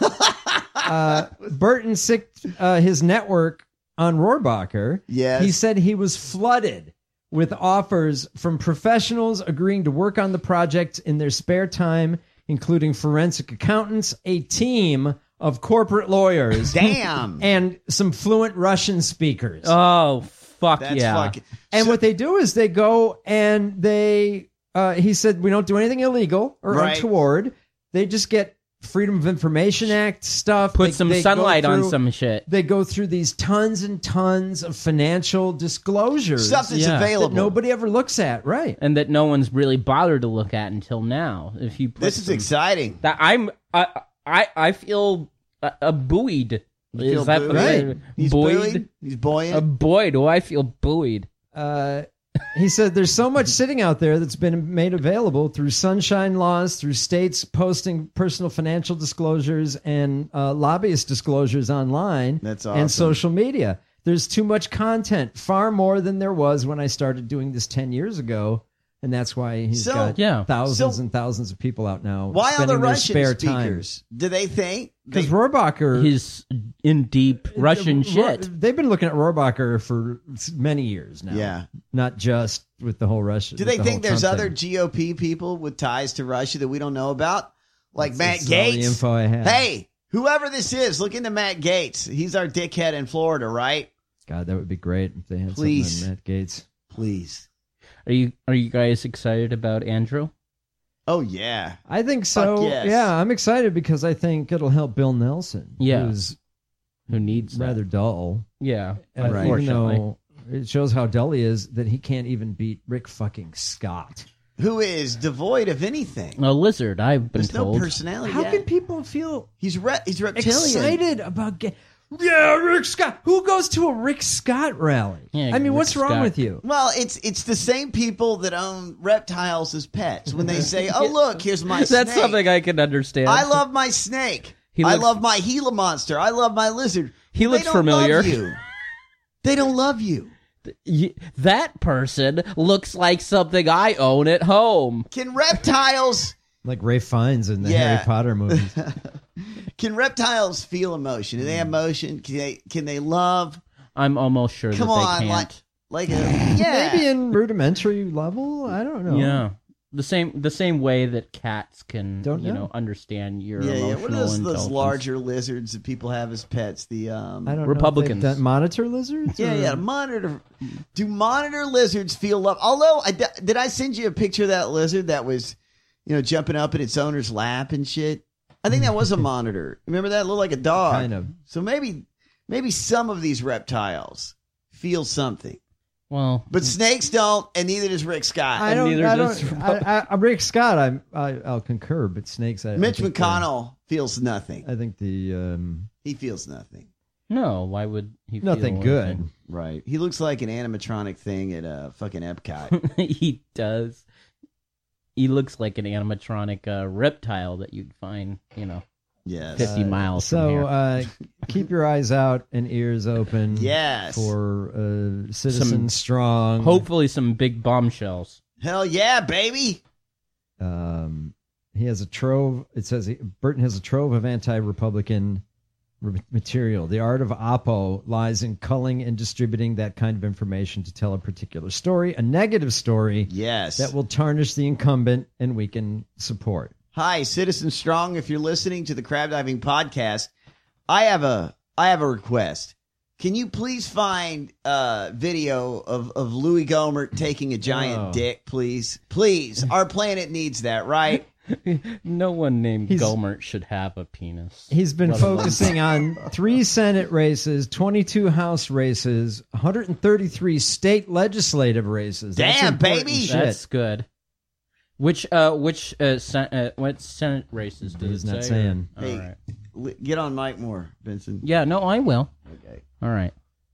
sicked his network on Rohrabacher. Yes. He said he was flooded with offers from professionals agreeing to work on the project in their spare time, including forensic accountants, a team of corporate lawyers. Damn. And some fluent Russian speakers. Oh, fuck yeah. And what they do is they go and he said, we don't do anything illegal or untoward. They just get Freedom of Information Act stuff. Put some sunlight on some shit. They go through these tons and tons of financial disclosures. Stuff that's available. That nobody ever looks at, right? And that no one's really bothered to look at until now. If you This is exciting. I I feel buoyed. You Is that feel right? He's buoyed? He's buoyant? Boy, do I feel buoyed. He said there's so much sitting out there that's been made available through sunshine laws, through states posting personal financial disclosures and lobbyist disclosures online. That's awesome. And social media. There's too much content, far more than there was when I started doing this 10 years ago. And that's why he's got thousands and thousands of people out now. Why all the Russian spare speakers? Time. Do they think? Because Rohrbacher... He's in deep Russian shit. They've been looking at Rohrbacher for many years now. Yeah. Not just with the whole Russia. Do they think there's other GOP people with ties to Russia that we don't know about? Like Matt Gaetz? All the info I have. Hey, whoever this is, look into Matt Gaetz. He's our dickhead in Florida, right? God, that would be great if they had something on Matt Gaetz. Please. Are you guys excited about Andrew? Oh, yeah. I think so. Fuck yes. Yeah, I'm excited because I think it'll help Bill Nelson. Yeah. Who needs rather dull. Yeah. Even though it shows how dull he is that he can't even beat Rick fucking Scott. Who is devoid of anything. A lizard, I've been There's told. No personality. How can people feel he's reptilian. Excited about Rick Scott. Who goes to a Rick Scott rally? Yeah, I mean, what's Rick wrong Scott. with you? Well, it's the same people that own reptiles as pets. When they say, "Oh, look, here's my snake." That's something I can understand. I love my snake. I love my Gila monster. I love my lizard. He looks familiar. They don't love you. That person looks like something I own at home. Can reptiles... Like Ralph Fiennes in the Harry Potter movies. Can reptiles feel emotion? Do they have emotion? Can they love? I'm almost sure Come that on, they can't. Maybe in rudimentary level. I don't know. Yeah, the same way that cats can, understand your emotional What are those intelligence. larger lizards that people have as pets? The I don't Republicans. know. Monitor lizards? Monitor. Do monitor lizards feel love? Although, did I send you a picture of that lizard that was, jumping up in its owner's lap and shit? I think that was a monitor. Remember that? It looked like a dog. Kind of. So maybe some of these reptiles feel something. Well, but snakes don't, and neither does Rick Scott. Rick Scott, I'll concur, but snakes. Mitch McConnell feels nothing. I think he feels nothing. No, why would he? Nothing feel good, anything? Right? He looks like an animatronic thing at fucking Epcot. He does. He looks like an animatronic reptile that you'd find, 50 miles from here. So keep your eyes out and ears open. Yes. For Citizen Strong. Hopefully some big bombshells. Hell yeah, baby. He has a trove. It says Burton has a trove of anti-Republican material. The art of Oppo lies in culling and distributing that kind of information to tell a particular story, a negative story, that will tarnish the incumbent and weaken support. Hi, Citizen Strong. If you're listening to the Crab Diving Podcast, I have a request. Can you please find video of Louis Gohmert taking a giant dick, please? Please. Our planet needs that, right? No one named Gohmert should have a penis. He's been focusing on 3 Senate races, 22 House races, 133 state legislative races. Damn, baby! Shit. That's good. Which what Senate races does He's it not say? saying. Hey, get on Mike more, Benson. Yeah, no, I will. Okay. All right.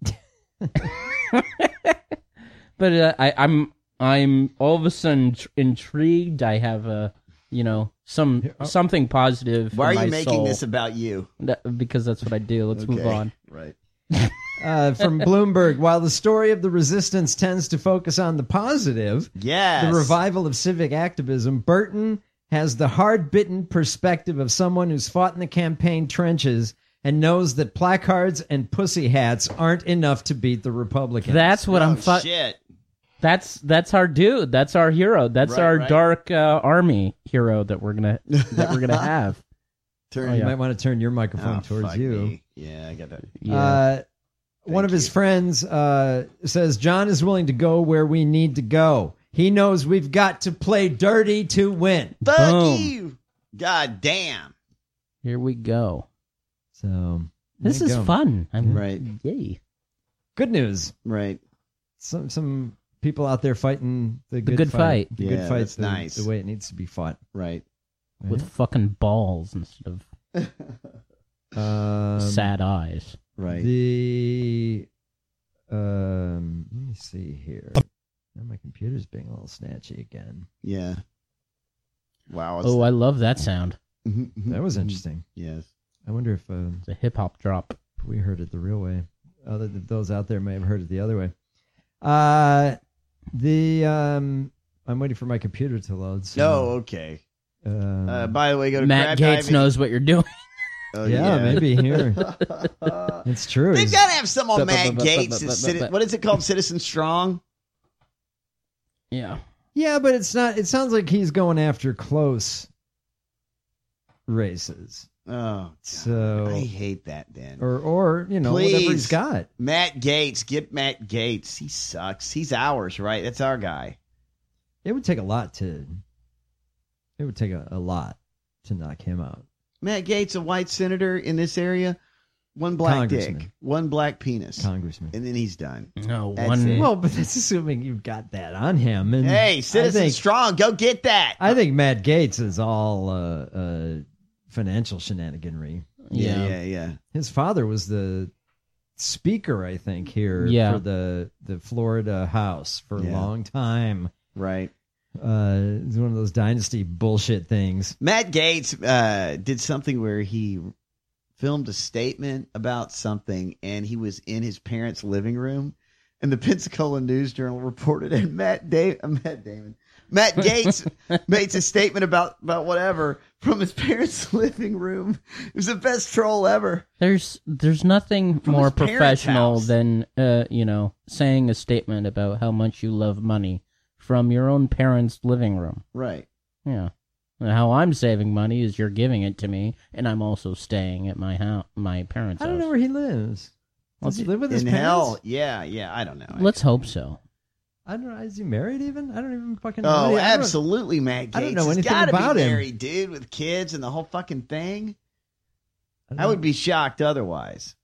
But I'm all of a sudden intrigued. I have something positive. Why are you in my making soul. this about you? Because that's what I do. Let's move on. Right. From Bloomberg, while the story of the resistance tends to focus on the positive, the revival of civic activism, Burton has the hard-bitten perspective of someone who's fought in the campaign trenches and knows that placards and pussy hats aren't enough to beat the Republicans. That's what shit. That's our dude. That's our hero. That's our dark army hero that we're gonna have. You might want to turn your microphone towards you. Me. Yeah, I got that. Yeah. One of his friends says John is willing to go where we need to go. He knows we've got to play dirty to win. Fuck you. God damn. Here we go. So this is fun. Right. Yay. Good news. Right. Some people out there fighting the good fight. The good fight's nice. the way it needs to be fought. Right. With fucking balls instead of Sad eyes. Right. Let me see here. Now my computer's being a little snatchy again. Yeah. Wow. Oh, I love that sound. That was interesting. Yes. I wonder if it's a hip hop drop. We heard it the real way. Those out there may have heard it the other way. I'm waiting for my computer to load. So, okay. By the way, go to Matt Gates knows what you're doing. Oh, yeah, maybe here. It's true. They've got to have some on Matt Gates. What is it called? Citizen Strong? Yeah. Yeah, but it's not. It sounds like he's going after close races. Oh, God. So I hate that, then. Or Please, whatever he's got. Matt Gates, get Matt Gates. He sucks. He's ours, right? That's our guy. It would take a lot to knock him out. Matt Gates, a white senator in this area, one black dick, one black penis, congressman, and then he's done. No, well, but that's assuming you've got that on him. And hey, Citizen Strong, go get that. I think Matt Gates is all financial shenaniganry. Yeah. His father was the speaker, I think, here for the Florida House for a long time. Right. It's one of those dynasty bullshit things. Matt Gates did something where he filmed a statement about something, and he was in his parents' living room, and the Pensacola News-Journal reported, and Matt Gates makes a statement about whatever from his parents' living room. It was the best troll ever. There's nothing more professional than saying a statement about how much you love money from your own parents' living room. Right. Yeah. And how I'm saving money is you're giving it to me, and I'm also staying at my parents' house. I don't know where he lives. Does he live with his parents? Hell, yeah, I don't know. Let's hope so. I don't know. Is he married even? I don't even fucking know. Oh, absolutely, Matt Gates. I don't know anything about about him. Married, dude, with kids and the whole fucking thing. I would be shocked otherwise.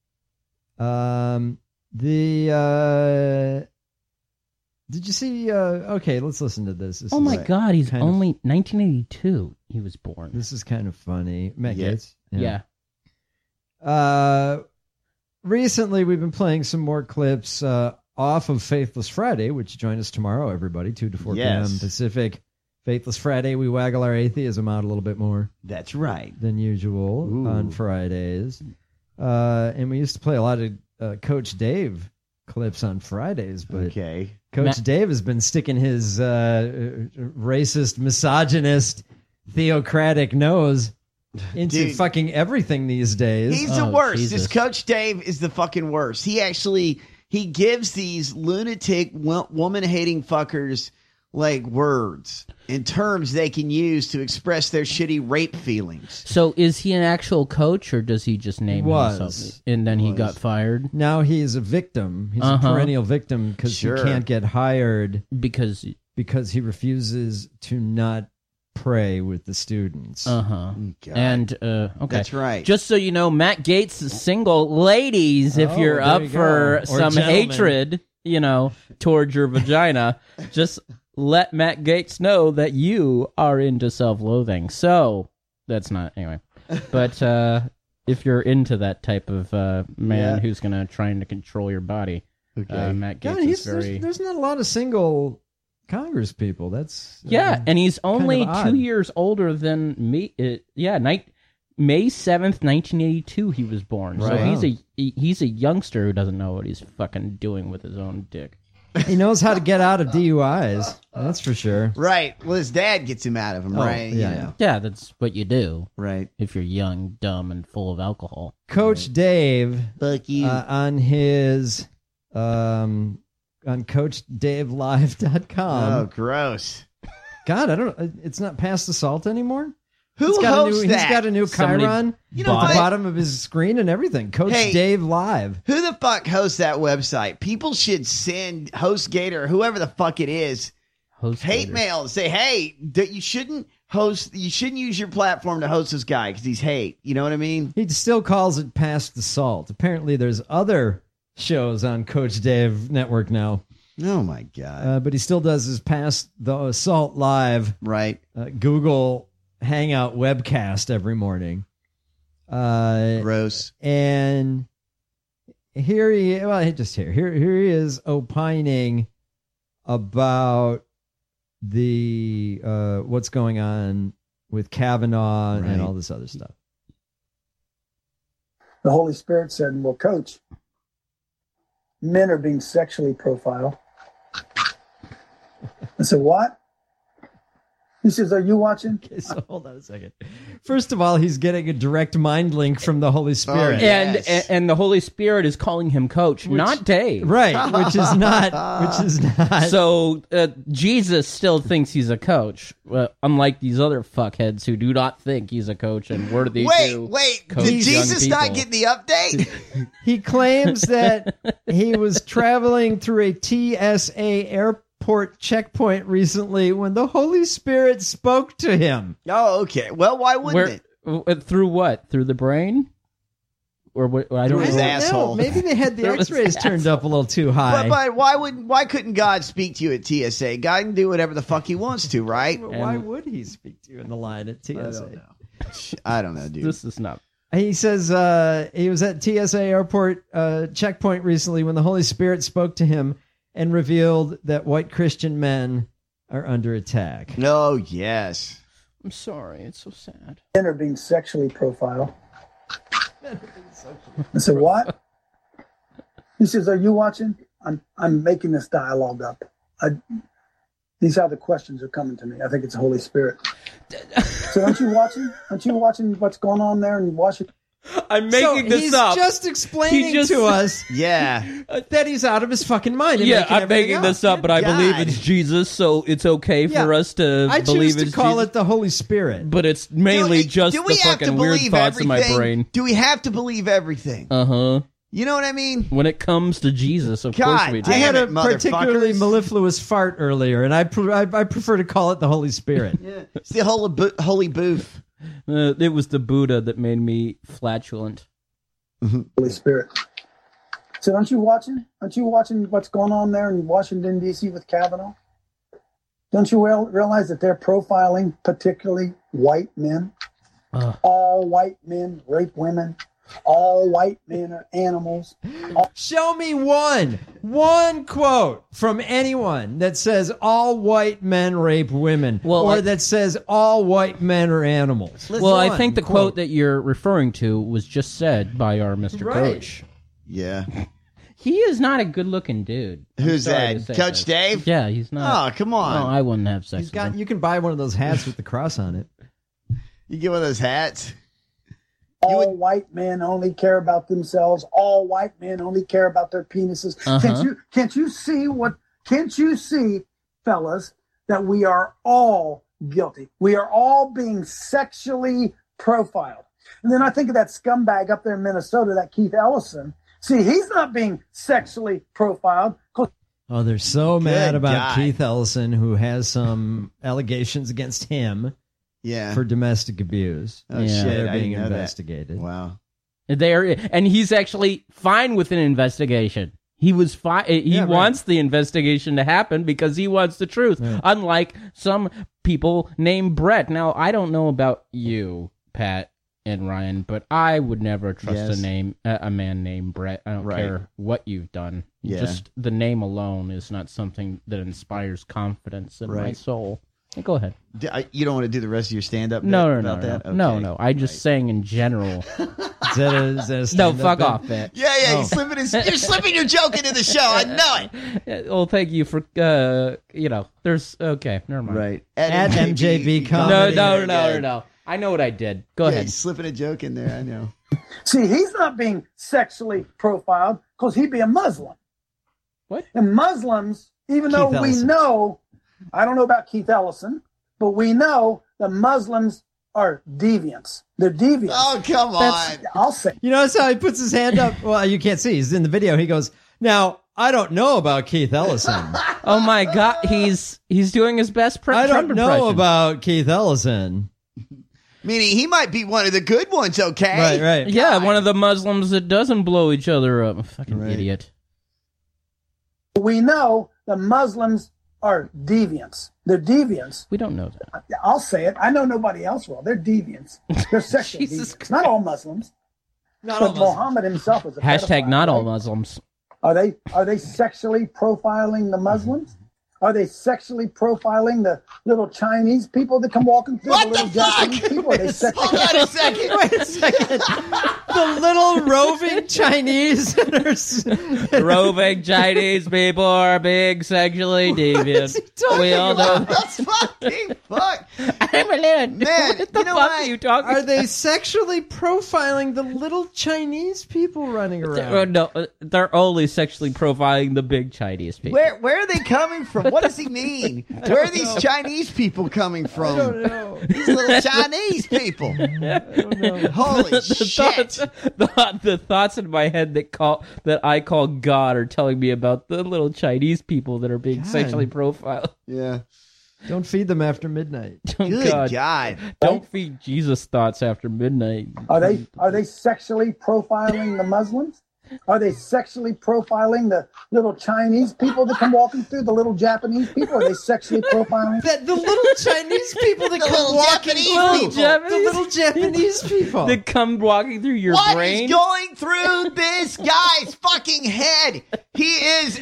Did you see? Okay, let's listen to this. Oh my God, he's only 1982. He was born. This is kind of funny. Matt Gates. Yeah. Recently, we've been playing some more clips off of Faithless Friday, which join us tomorrow, everybody, 2 to 4 p.m. Pacific. Faithless Friday, we waggle our atheism out a little bit more. That's right. Than usual on Fridays. And we used to play a lot of Coach Dave clips on Fridays, but Coach Dave has been sticking his racist, misogynist, theocratic nose into fucking everything these days. He's the worst. This Coach Dave is the fucking worst. He gives these lunatic, woman-hating fuckers like words and terms they can use to express their shitty rape feelings. So is he an actual coach, or does he just name himself? And then he got fired? Now he is a victim. He's a perennial victim because he can't get hired because he refuses to not pray with the students. And okay, that's right. Just so you know, Matt Gates is single. Ladies, if you're up for some hatred, towards your vagina, just let Matt Gates know that you are into self-loathing. So that's not anyway. But if you're into that type of man who's trying to control your body, Matt Gates is very. There's not a lot of single Congress people. That's and he's only 2 years older than me. May 7th, 1982, he was born. Right. So he's a youngster who doesn't know what he's fucking doing with his own dick. He knows how to get out of DUIs. That's for sure. Right. Well, his dad gets him out of them, right? Yeah. Yeah, that's what you do. Right. If you're young, dumb, and full of alcohol. Coach Dave, fuck you. On his on CoachDaveLive.com. Oh, gross. God, I don't know. It's not Past the Salt anymore. Who hosts that? He's got a new chyron at the bottom of his screen and everything. Coach Dave Live. Who the fuck hosts that website? People should send HostGator or whoever the fuck it is hate mail and say, hey, you shouldn't use your platform to host this guy because he's hate. You know what I mean? He still calls it Past the Salt. Apparently there's other shows on Coach Dave Network now. Oh, my God. But he still does his Past the Salt Live. Right. Google Hangout webcast every morning. Gross. And here he is opining about the what's going on with Kavanaugh and all this other stuff. The Holy Spirit said, well, Coach, men are being sexually profiled. I said, what? He says, are you watching? Okay, so hold on a second. First of all, he's getting a direct mind link from the Holy Spirit. And the Holy Spirit is calling him Coach, not Dave. Right, which is not. So Jesus still thinks he's a coach, unlike these other fuckheads who do not think he's a coach and worthy to Wait, coach did Jesus young not people. get the update? He claims that he was traveling through a TSA airport checkpoint recently when the Holy Spirit spoke to him. Oh, okay. Well, why wouldn't it? Through what? Through the brain? Or what? I don't know. His asshole. Maybe they had the X-rays turned up a little too high. But why couldn't God speak to you at TSA? God can do whatever the fuck he wants to, right? Why would he speak to you in the line at TSA? I don't know, dude. This is not. He says he was at TSA airport checkpoint recently when the Holy Spirit spoke to him and revealed that white Christian men are under attack. Oh, yes. I'm sorry. It's so sad. Men are being sexually profiled. I said, what? He says, are you watching? I'm making this dialogue up. These are the questions that are coming to me. I think it's the Holy Spirit. So aren't you watching? Aren't you watching what's going on there in Washington? I'm making this up. He's just explaining to us that he's out of his fucking mind. And I'm making this up, but I believe it's Jesus, so it's okay for us to I believe choose it's to call Jesus. it the Holy Spirit. But it's mainly just the fucking weird thoughts in my brain. Do we have to believe everything? Uh-huh. You know what I mean? When it comes to Jesus, of course we do. I had a particularly mellifluous fart earlier, and I prefer to call it the Holy Spirit. Yeah. It's the holy booth. It was the Buddha that made me flatulent. Holy Spirit. So aren't you watching? Aren't you watching what's going on there in Washington, D.C. with Kavanaugh? Don't you realize that they're profiling particularly white men? All white men rape women. All white men are animals. Show me one quote from anyone that says all white men rape women, or that says all white men are animals. I think the quote that you're referring to was just said by our Mr. Coach. Yeah. He is not a good-looking dude. Who's that? Coach Dave? Yeah, he's not. Oh, come on. No, I wouldn't have sex with him. You can buy one of those hats with the cross on it. You get one of those hats? All white men only care about themselves. All white men only care about their penises. Can't you see, fellas, that we are all guilty? We are all being sexually profiled. And then I think of that scumbag up there in Minnesota, that Keith Ellison. See, he's not being sexually profiled. Oh, they're so mad about Keith Ellison, who has some allegations against him. Yeah, for domestic abuse. Oh shit! They're being I didn't know investigated. That. Wow. And he's actually fine with an investigation. He was fine. He wants the investigation to happen because he wants the truth. Yeah. Unlike some people named Brett. Now, I don't know about you, Pat and Ryan, but I would never trust a man named Brett. I don't care what you've done. Yeah. Just the name alone is not something that inspires confidence in my soul. Go ahead. You don't want to do the rest of your stand-up? No. Okay. No. I'm just saying in general. Is that a no, fuck off, Pat. Yeah. You're slipping your joke into the show. I know it. Well, thank you for, there's, okay, never mind. Right. At MJB Comedy. No. I know what I did. Go ahead. He's slipping a joke in there, I know. See, he's not being sexually profiled because he'd be a Muslim. What? And Muslims, even though we know... I don't know about Keith Ellison, but we know the Muslims are deviants. They're deviants. Oh, come on. I'll say. You notice how he puts his hand up? Well, you can't see. He's in the video. He goes, now, I don't know about Keith Ellison. Oh, my God. He's doing his best I don't know about Keith Ellison. Meaning he might be one of the good ones, okay? Right. Yeah, one of the Muslims that doesn't blow each other up. Fucking idiot. We know the Muslims are deviants. They're deviants. We don't know that. I'll say it. I know nobody else will. They're deviants. They're sexual deviants. Not all Muslims. But Muhammad himself was a Hashtag pedophile, not all right? Muslims. Are they sexually profiling the Muslims? Are they sexually profiling the little Chinese people that come walking through? What the little the fuck? Japanese people? Are they sexually? Hold on a second. Wait a second. The little roving Chinese Roving Chinese people are being sexually deviant. We all know. That's fucking fuck. I'm a little. Man, what the you know fuck what? are you talking Are they sexually profiling the little Chinese people running around? No, they're only sexually profiling the big Chinese people. Where are they coming from? What does he mean? Where are these Chinese people coming from? I don't know. These little Chinese people. Holy shit. The thoughts in my head that I call God are telling me about the little Chinese people that are being sexually profiled. Yeah. Don't feed them after midnight. Good God. Don't feed Jesus thoughts after midnight. Are they sexually profiling the Muslims? Are they sexually profiling the little Chinese people that come walking through? The little Japanese people? Are they sexually profiling? The little Chinese people that come walking through. The little Japanese people that come walking through your brain. What is going through this guy's fucking head? This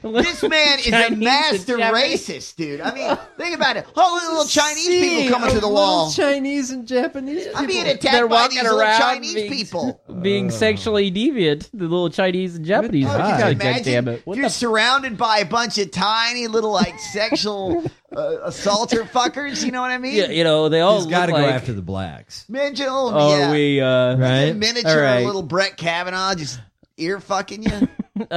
man is a master racist, dude. I mean, think about it. All the little Chinese people coming to the wall. Little Chinese and Japanese people. I'm being attacked by these little Chinese people. Being sexually deviant. The little Chinese and Japanese. God damn it. You're surrounded by a bunch of tiny little like sexual assaulter fuckers. You know what I mean? Yeah, you know they all. He's got to like, go after the blacks. Miniature, we right? Miniature little Brett Kavanaugh just ear fucking you.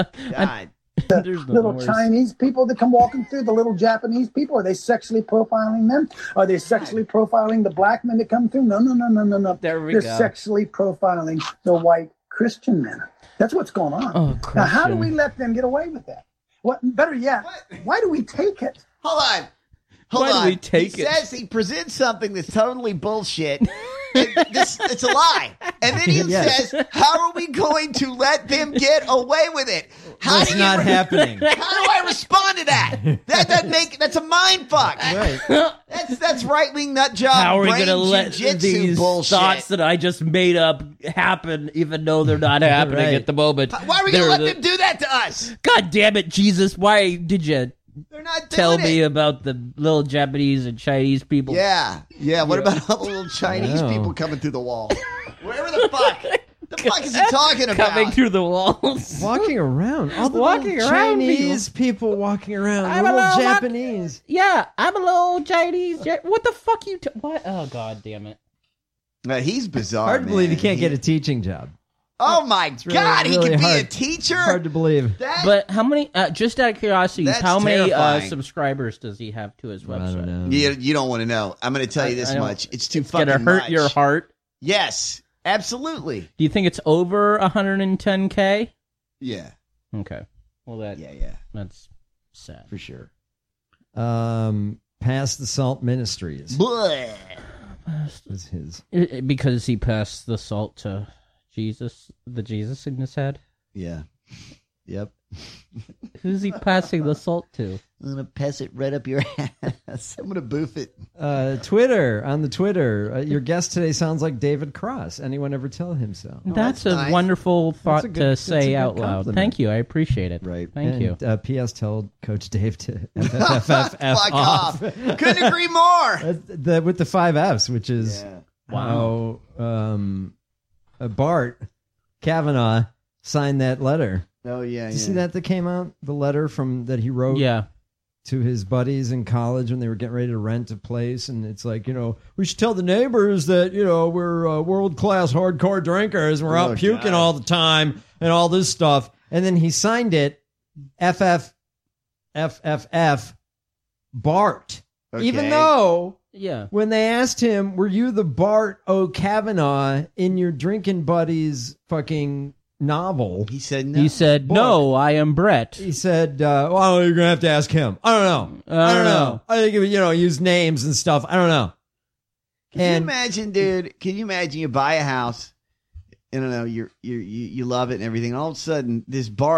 God. The little Chinese people that come walking through, the little Japanese people, are they sexually profiling them? Are they sexually profiling the black men that come through? No. They're sexually profiling the white Christian men. That's what's going on. Oh, now, how do we let them get away with that? Better yet, why do we take it? Hold on. Why do we take he it? says he presents something that's totally bullshit. It's a lie. And then he says, how are we going to let them get away with it? That's not happening. How do I respond to that? That's a mind fuck. Right. That's right-wing nut job. How are we going to let these thoughts that I just made up happen, even though they're not happening at the moment? Why are we going to let them do that to us? God damn it, Jesus! Why did you? They're not tell me about the little Japanese and Chinese people. Yeah. What about all the little Chinese people coming through the wall? Wherever the fuck. The fuck is he talking about? Coming through the walls. Walking around. All the little Chinese people walking around. I'm little a little Japanese. I'm a little Chinese. What the fuck you... what? Oh, God damn it. He's bizarre, Hard to believe he can't get a teaching job. Oh my God, he could be a teacher? Hard to believe. But how many, just out of curiosity, how many terrifying. Subscribers does he have to his website? I don't know. You don't want to know. I'm going to tell you this much. It's too fucking much. It's going to hurt your heart? Yes, absolutely. Do you think it's over 110K? Yeah. Okay. Well, that's sad. For sure. Past the Salt Ministries. Bleh. Was his. Because he passed the salt to... the Jesus in his head? Yeah. Yep. Who's he passing the salt to? I'm going to pass it right up your ass. I'm going to boof it. Twitter, on the Twitter, your guest today sounds like David Cross. Anyone ever tell him so? That's a nice. Wonderful thought to say out loud. Compliment. Thank you. I appreciate it. Right. Thank you. P.S. tell Coach Dave to F off. Couldn't agree more. With the 5 Fs, which is how Bart Kavanaugh signed that letter. Oh, yeah. Did you see that came out? The letter that he wrote to his buddies in college when they were getting ready to rent a place. And it's like, we should tell the neighbors that, we're world-class hardcore drinkers and we're out puking all the time and all this stuff. And then he signed it FFFF Bart. Okay. Even though when they asked him, were you the Bart O'Kavanaugh in your drinking buddies fucking novel? He said no. He said, no, I am Brett. He said, well, you're going to have to ask him. I don't know. I think, use names and stuff. I don't know. Can you imagine, dude? Can you imagine you buy a house, I don't know, you love it and everything, and all of a sudden this Bart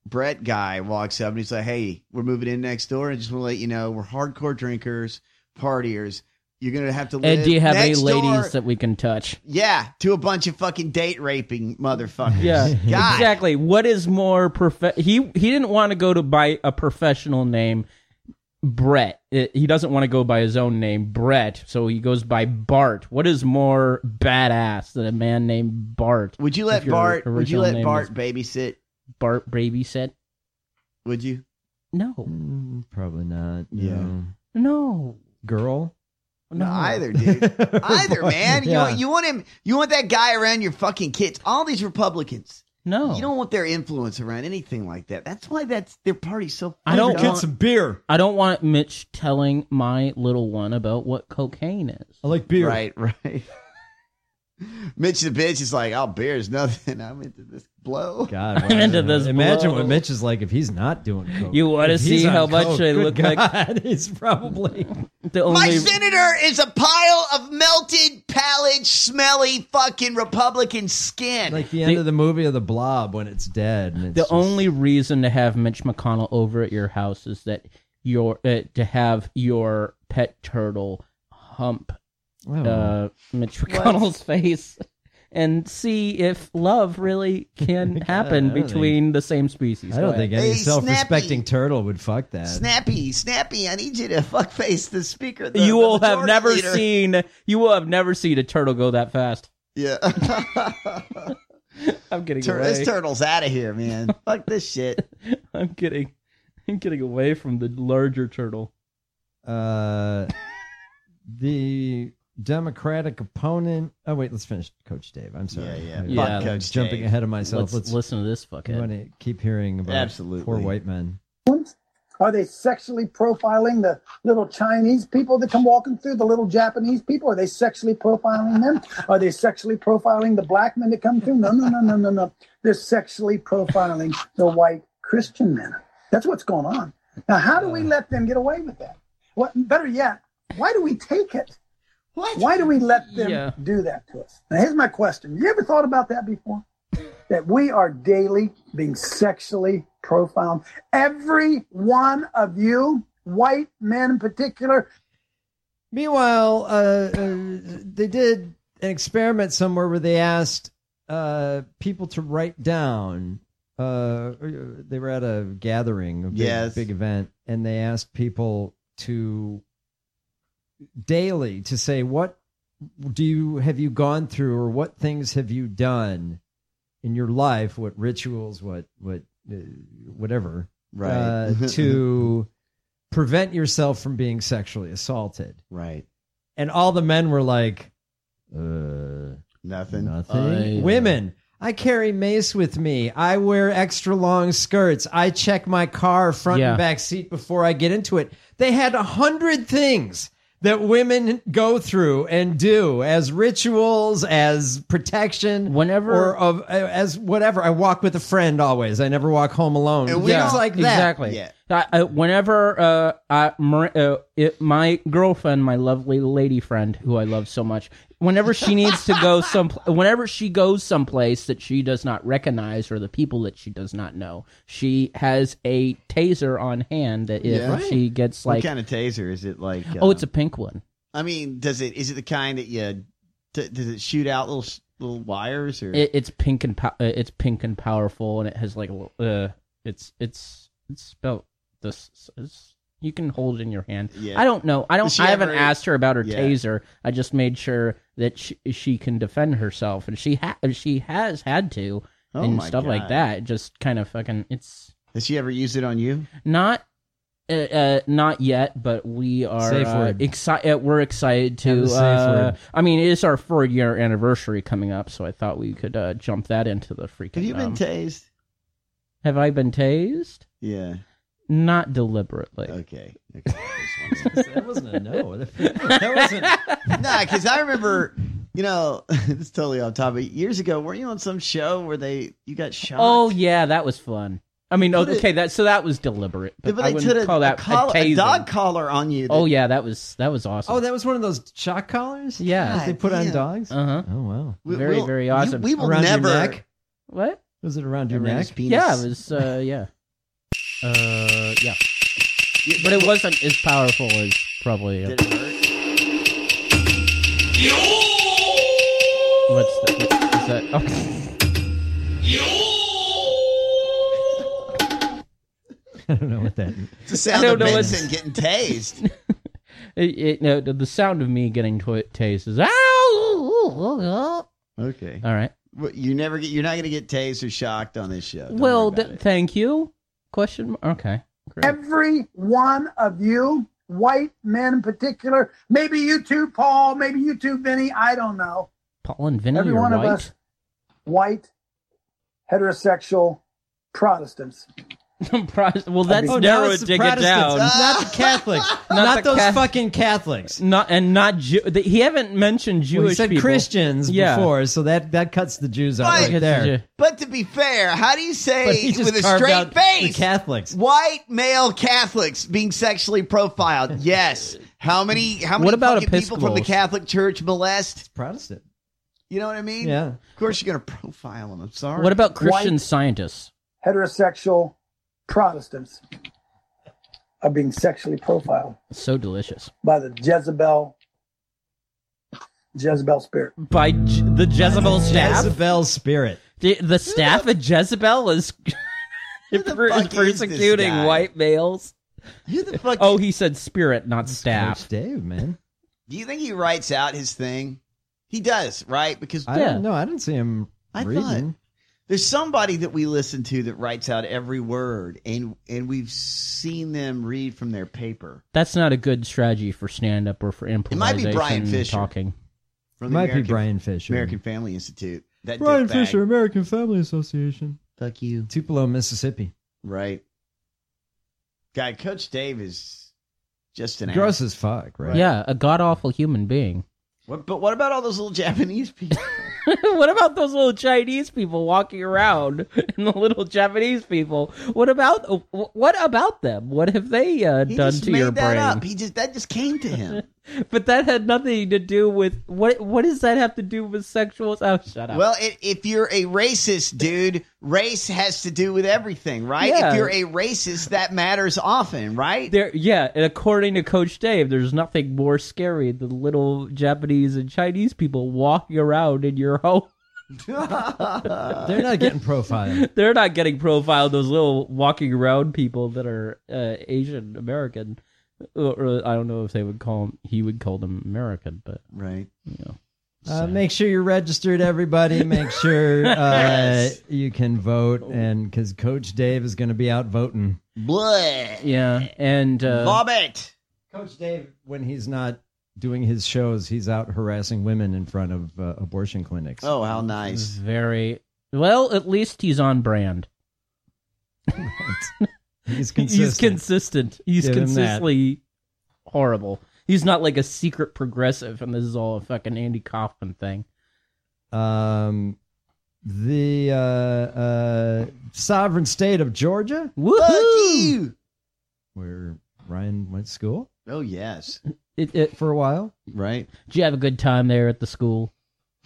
Brett guy walks up and he's like, "Hey, we're moving in next door, and just want to let you know we're hardcore drinkers, partiers. You're going to have to live And do you have any next ladies door." that we can touch? Yeah, to a bunch of fucking date raping motherfuckers. Yeah, God. exactly. What is more He didn't want to go to by a professional name, Brett. He doesn't want to go by his own name, Brett. So he goes by Bart. What is more badass than a man named Bart? Would you let Bart? Would you let Bart babysit? Bart babysit? Would you? No, probably not. Yeah. No. Girl. No, either, dude. Either, man. Yeah. You want him. You want that guy around your fucking kids. All these Republicans. No, you don't want their influence around anything like that. That's why their party's so. I don't want some beer. I don't want Mitch telling my little one about what cocaine is. I like beer. Right. Mitch the bitch is like, "Oh, beer is nothing. I'm into this blow." God, I'm into this. Imagine blow. what Mitch is like if he's not doing coke. You want to see how much I look like? He's probably the only. My senator is a pile of melted, pallid, smelly, fucking Republican skin. like the end of the movie of The Blob when it's dead. And it's only reason to have Mitch McConnell over at your house is that to have your pet turtle hump Mitch McConnell's face and see if love really can happen between the same species. I don't think any Hey, self-respecting turtle would fuck that. Snappy, I need you to fuckface the speaker. You will have never seen a turtle go that fast. Yeah. I'm getting away. This turtle's out of here, man. Fuck this shit. I'm getting away from the larger turtle. The Democratic opponent. Oh wait, let's finish Coach Dave. I'm sorry. Yeah. Coach jumping Dave. ahead of myself. Let's listen to this I fuckhead. want to keep hearing about Absolutely. poor white men. Are they sexually profiling the little Chinese people that come walking through, the little Japanese people? Are they sexually profiling them? Are they sexually profiling the black men that come through? No. They're sexually profiling the white Christian men. That's what's going on. Now, how do we let them get away with that? What? Better yet, why do we take it? What? Why do we let them do that to us? Now, here's my question. You ever thought about that before? That we are daily being sexually profiled. Every one of you, white men in particular. Meanwhile, they did an experiment somewhere where they asked people to write down. They were at a gathering, big event, and they asked people to daily to say, what have you gone through, or what things have you done in your life, what rituals, whatever, right, to prevent yourself from being sexually assaulted. Right. And all the men were like, nothing. Women, I carry mace with me. I wear extra long skirts. I check my car front and back seat before I get into it. They had 100 things that women go through and do as rituals, as protection, as whatever. I walk with a friend always. I never walk home alone. And things like that. Exactly. Yeah. Whenever my girlfriend, my lovely lady friend, who I love so much, whenever she needs to go whenever she goes someplace that she does not recognize or the people that she does not know, she has a taser on hand that if she gets what kind of taser is it? Like, it's a pink one. I mean, is it the kind that does it shoot out little wires, or it's pink and it's pink and powerful, and it has like it's spelled this. You can hold it in your hand. Yeah. I don't know. I haven't asked her about her taser. I just made sure that she can defend herself, and she has had to and stuff like that. Just kind of fucking. Has she ever used it on you? Not yet, but we are excited. We're excited to. I mean, it is our 4-year anniversary coming up, so I thought we could jump that into the freaking. Have you been tased? Have I been tased? Yeah. Not deliberately. Okay. That wasn't a no. That wasn't. Nah, because I remember, this is totally off topic. Years ago, weren't you on some show where you got shot? Oh yeah, that was fun. I mean, that was deliberate. But they I wouldn't call that a dog collar on you. That was awesome. Oh, that was one of those shock collars? Yeah. That they put on dogs? Uh-huh. Oh, wow. Very awesome. We will Around never. your neck? What? Was it around your neck? Yeah, it was. Yeah. Yeah. But it wasn't as powerful as probably. Did it hurt? What's that? Is that? Oh. I don't know what that is. It's the sound of Benson getting tased. No, the sound of me getting tased is ow. Okay. All right. Well, you're not going to get tased or shocked on this show. Well, thank you. Question mark. Okay. Great. Every one of you, white men in particular, maybe you too, Paul, maybe you too, Vinny, I don't know. Paul and Vinny Every are one white? of us, white, heterosexual Protestants. Well, that's narrow it, dig it down. Not the Catholics. not those fucking Catholics. Not he haven't mentioned Jewish he said people. Christians before, so that cuts the Jews out right there. But to be fair, how do you say with a carved straight out face? the Catholics. White male Catholics being sexually profiled. Yes. How many What about fucking people from the Catholic Church molest? It's Protestant. You know what I mean? Yeah. Of course you're going to profile them. I'm sorry. What about Christian scientists? Heterosexual Protestants are being sexually profiled. So delicious. By the Jezebel spirit. By the Jezebel staff? Jezebel spirit. The staff at Jezebel is persecuting white males. Who the fuck? Oh, he said spirit, not staff. Coach Dave, man. Do you think he writes out his thing? He does, right? Because I don't know. I didn't see him reading. Thought there's somebody that we listen to that writes out every word, and we've seen them read from their paper. That's not a good strategy for stand-up or for improvisation. It might be Brian Fisher. Talking. From the Brian Fisher. American Family Institute. That Brian Fisher, American Family Association. Fuck you. Tupelo, Mississippi. Right. Guy, Coach Dave is just an gross as fuck, right? Yeah, a god-awful human being. But what about all those little Japanese people? What about those little Chinese people walking around and the little Japanese people? What about them? What have they done to your brain? Up. That just came to him. But that had nothing to do with what does that have to do with sexual? Oh, shut up. Well, if you're a racist, dude, race has to do with everything, right? Yeah. If you're a racist, that matters often, right? And according to Coach Dave, there's nothing more scary than little Japanese and Chinese people walking around in your home. They're not getting profiled. They're not getting profiled. Those little walking around people that are Asian American. Or I don't know if he would call them American, but right. You know, make sure you're registered, everybody. Make sure you can vote, and because Coach Dave is going to be out voting. Blah. Yeah, and vomit. Coach Dave, when he's not doing his shows, he's out harassing women in front of abortion clinics. Oh, how nice! Very well. At least he's on brand. He's consistent. He's consistent. He's consistently horrible. He's not like a secret progressive, and this is all a fucking Andy Kaufman thing. The sovereign state of Georgia. Woohoo! Where Ryan went to school. Oh, yes. It for a while. Right. Did you have a good time there at the school?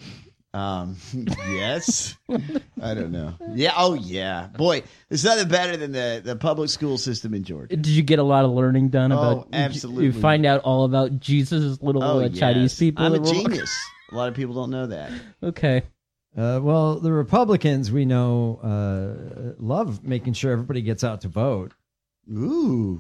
Yes. I don't know. Yeah. Oh, yeah. Boy, there's nothing better than the public school system in Georgia. Did you get a lot of learning done about? Absolutely. You find out all about Jesus' little Chinese people. I'm a genius. A lot of people don't know that. Okay. Well, the Republicans we know love making sure everybody gets out to vote. Ooh.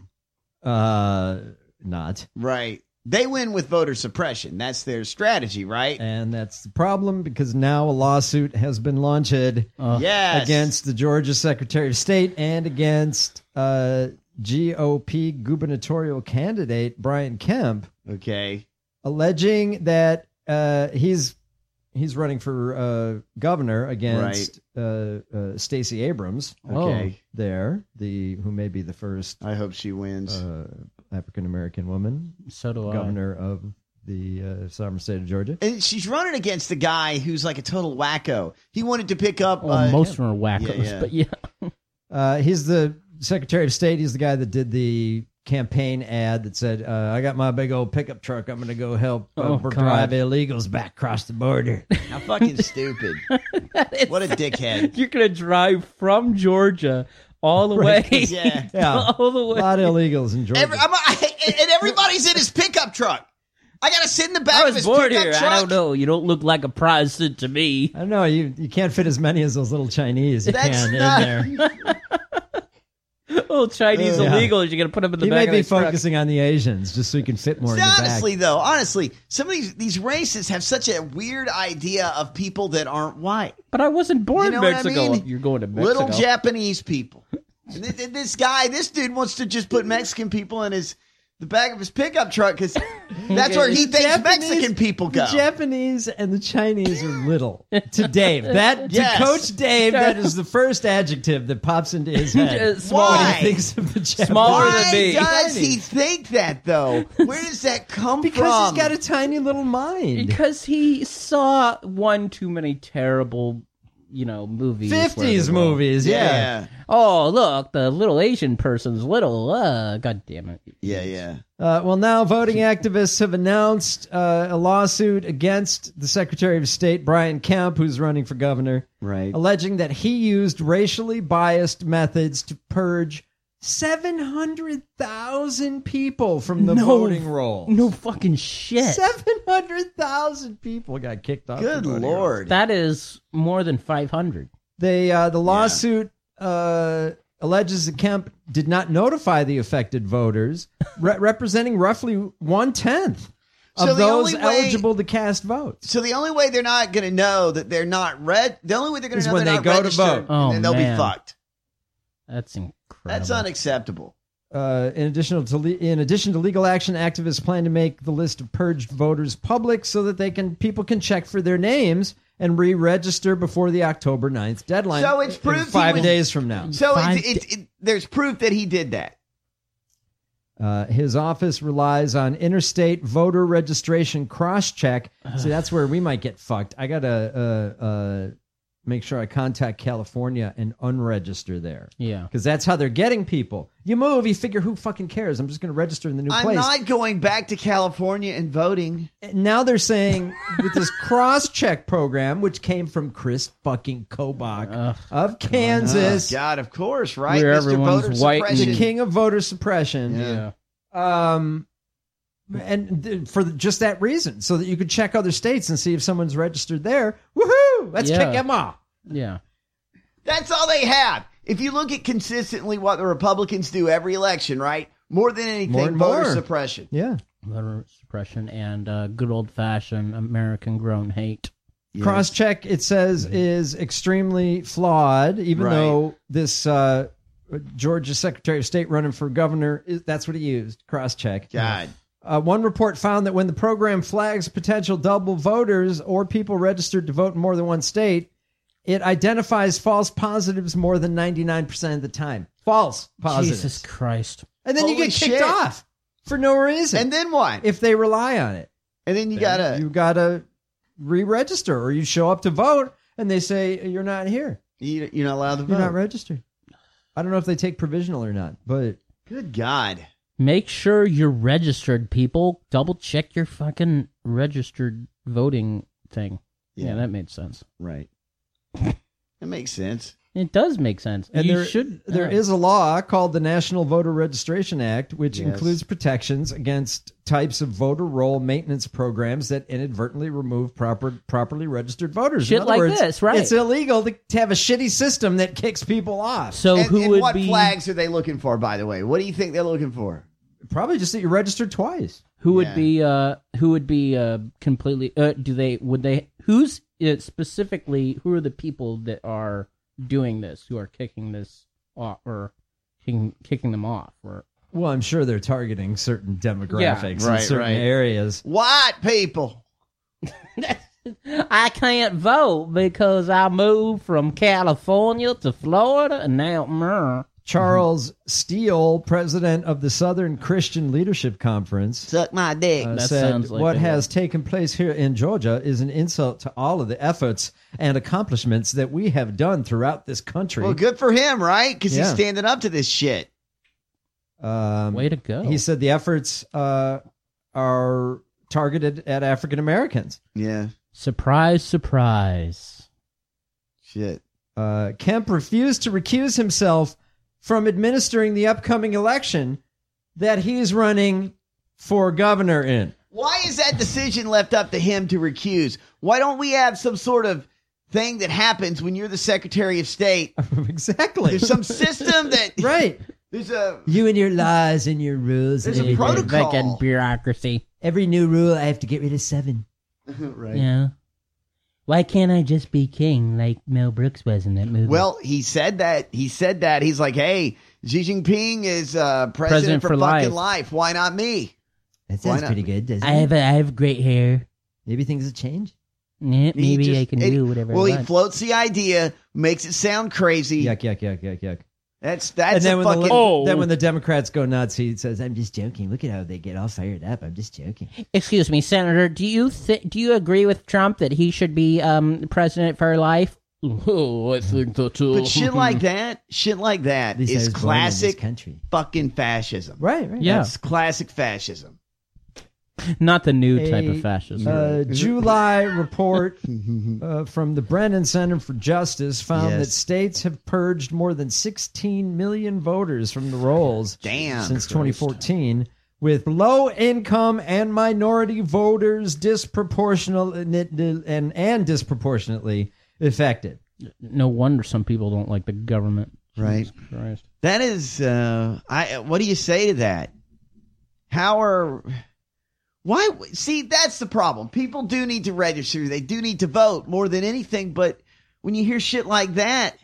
Not right. They win with voter suppression. That's their strategy, right? And that's the problem because now a lawsuit has been launched against the Georgia Secretary of State and against GOP gubernatorial candidate Brian Kemp. Okay. Alleging that he's running for governor against Stacey Abrams. Okay. Who may be the first. I hope she wins. African-American woman. So do governor of the sovereign state of Georgia. And she's running against the guy who's like a total wacko. He wanted to pick up... most of them are wackos, but yeah. He's the Secretary of State. He's the guy that did the campaign ad that said, I got my big old pickup truck. I'm going to go help drive illegals back across the border. How fucking stupid. What a dickhead. You're going to drive from Georgia all the way. Yeah. All the way. A lot of illegals in Georgia. And everybody's in his pickup truck. I got to sit in the back of his bored pickup here. truck. I don't know. You don't look like a Protestant to me. I don't know. You can't fit as many as those little Chinese in there. Little Chinese illegals. You're going to put them in the back of the truck. He may be focusing on the Asians just so he can fit more in the back. Honestly, some of these racists have such a weird idea of people that aren't white. But I wasn't born in Mexico. I mean? You're going to Mexico. Little Japanese people. And this dude wants to just put Mexican people in the back of his pickup truck because that's where he thinks Mexican people go. The Japanese and the Chinese are little. To Dave. To Coach Dave, that is the first adjective that pops into his head. Why? When he thinks of the Japanese. Smaller than me. Why does he think that, though? Where does that come from? Because he's got a tiny little mind. Because he saw one too many terrible movies. 50s movies, yeah. Oh, look, the little Asian person's little. God damn it. Yeah. Well, now voting activists have announced a lawsuit against the Secretary of State, Brian Kemp, who's running for governor, right, alleging that he used racially biased methods to purge 700,000 people from the voting rolls. No fucking shit. 700,000 people got kicked off. Good Lord. That is more than 500. The lawsuit alleges that Kemp did not notify the affected voters, representing roughly 1/10 of those eligible to cast votes. So the only way they're not going to know that they're not the only way they're going to know when they're they not go to vote, and then they'll be fucked. That's incredible. That's unacceptable. In addition to legal action, activists plan to make the list of purged voters public so that people can check for their names and re-register before the October 9th deadline. So it's proof 5 days from now. So there's proof that he did that. His office relies on interstate voter registration cross-check. So that's where we might get fucked. I got to make sure I contact California and unregister there. Yeah. Because that's how they're getting people. You move, you figure, who fucking cares? I'm just going to register in the new place. I'm not going back to California and voting. Now they're saying with this cross-check program, which came from Chris fucking Kobach of Kansas. God, of course, right? Where Mr. Voter Suppression. The king of voter suppression. Yeah. And for just that reason, so that you could check other states and see if someone's registered there. Woohoo! Let's kick them off. Yeah. That's all they have. If you look at consistently what the Republicans do every election, right? More than anything, voter suppression. Yeah. Voter suppression and good old-fashioned American-grown hate. Yes. Cross-check, it says, is extremely flawed, even though this Georgia Secretary of State running for governor, that's what he used, cross-check. God. One report found that when the program flags potential double voters or people registered to vote in more than one state, it identifies false positives more than 99% of the time. False positives. Jesus Christ. And then you get kicked off for no reason. And then what? If they rely on it. And then you gotta re-register, or you show up to vote and they say you're not here. You're not allowed to vote. You're not registered. I don't know if they take provisional or not, but good God. Make sure you're registered, people. Double check your fucking registered voting thing. Yeah, that made sense. Right. It makes sense. It does make sense. And there is a law called the National Voter Registration Act, which includes protections against types of voter roll maintenance programs that inadvertently remove properly registered voters. Shit In other like words, this, right? It's illegal to have a shitty system that kicks people off. So what flags are they looking for, by the way? What do you think they're looking for? Probably just that you're registered twice. Who would be completely who's specifically, who are the people that are doing this, who are kicking this off or kicking them off? Or well, I'm sure they're targeting certain demographics in certain areas. White people. I can't vote because I moved from California to Florida and now Charles Steele, president of the Southern Christian Leadership Conference, suck my dick. Said what has taken place here in Georgia is an insult to all of the efforts and accomplishments that we have done throughout this country. Well, good for him, right? Because he's standing up to this shit. Way to go. He said the efforts are targeted at African Americans. Yeah. Surprise, surprise. Shit. Kemp refused to recuse himself from administering the upcoming election that he's running for governor in. Why is that decision left up to him to recuse? Why don't we have some sort of thing that happens when you're the Secretary of State? Exactly. There's some system that... Right. There's a... You and your laws and your rules. There's a protocol. Fucking bureaucracy. Every new rule, I have to get rid of 7. Right. Yeah. Why can't I just be king like Mel Brooks was in that movie? Well, he said that. He's like, hey, Xi Jinping is president for fucking life. Why not me? That sounds pretty good, doesn't I it? have great hair. Maybe things will change. Yeah, maybe I can do whatever I want. He floats the idea, makes it sound crazy. Yuck. That's and then a fucking... Then when the Democrats go nuts, he says, I'm just joking. Look at how they get all fired up. I'm just joking. Excuse me, Senator, do you agree with Trump that he should be president for life? Oh, I think so too. But shit like that is classic fucking fascism. Right. Yeah. That's classic fascism. Not the new type of fascism. July report from the Brennan Center for Justice found that states have purged more than 16 million voters from the rolls since 2014, with low-income and minority voters disproportionately affected. No wonder some people don't like the government. Right. Jesus Christ. That is, what do you say to that? Why? See, that's the problem. People do need to register. They do need to vote more than anything. But when you hear shit like that,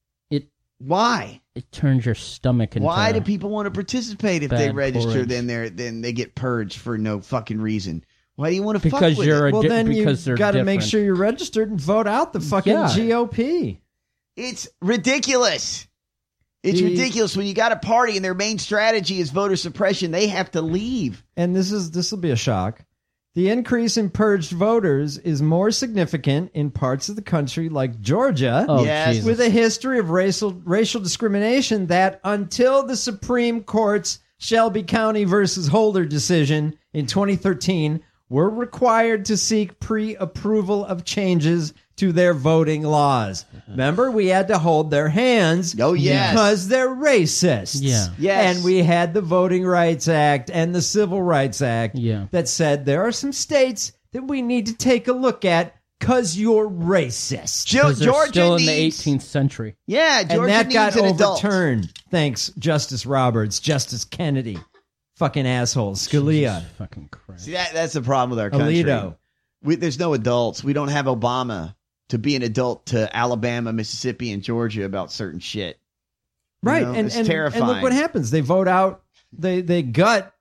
why? It turns your stomach into... Why do people want to participate if they register? Then they get purged for no fucking reason. Why do you want to fuck with it? Well, then you got to make sure you're registered and vote out the fucking GOP. It's ridiculous. It's ridiculous when you got a party and their main strategy is voter suppression. They have to leave. And this will be a shock. The increase in purged voters is more significant in parts of the country like Georgia, with a history of racial discrimination that, until the Supreme Court's Shelby County versus Holder decision in 2013, were required to seek pre-approval of changes to their voting laws. Remember, we had to hold their hands because they're racist. Yeah. Yes. And we had the Voting Rights Act and the Civil Rights Act that said there are some states that we need to take a look at because you're racist. Georgia still in the 18th century. Yeah, Georgia and that needs got an adult. overturned. Thanks, Justice Roberts, Justice Kennedy. Fucking assholes. Scalia. Jesus fucking Christ. See, that's the problem with our country. Alito. There's no adults. We don't have Obama to be an adult to Alabama, Mississippi, and Georgia about certain shit. Right. It's terrifying. And look what happens. They vote out, they gut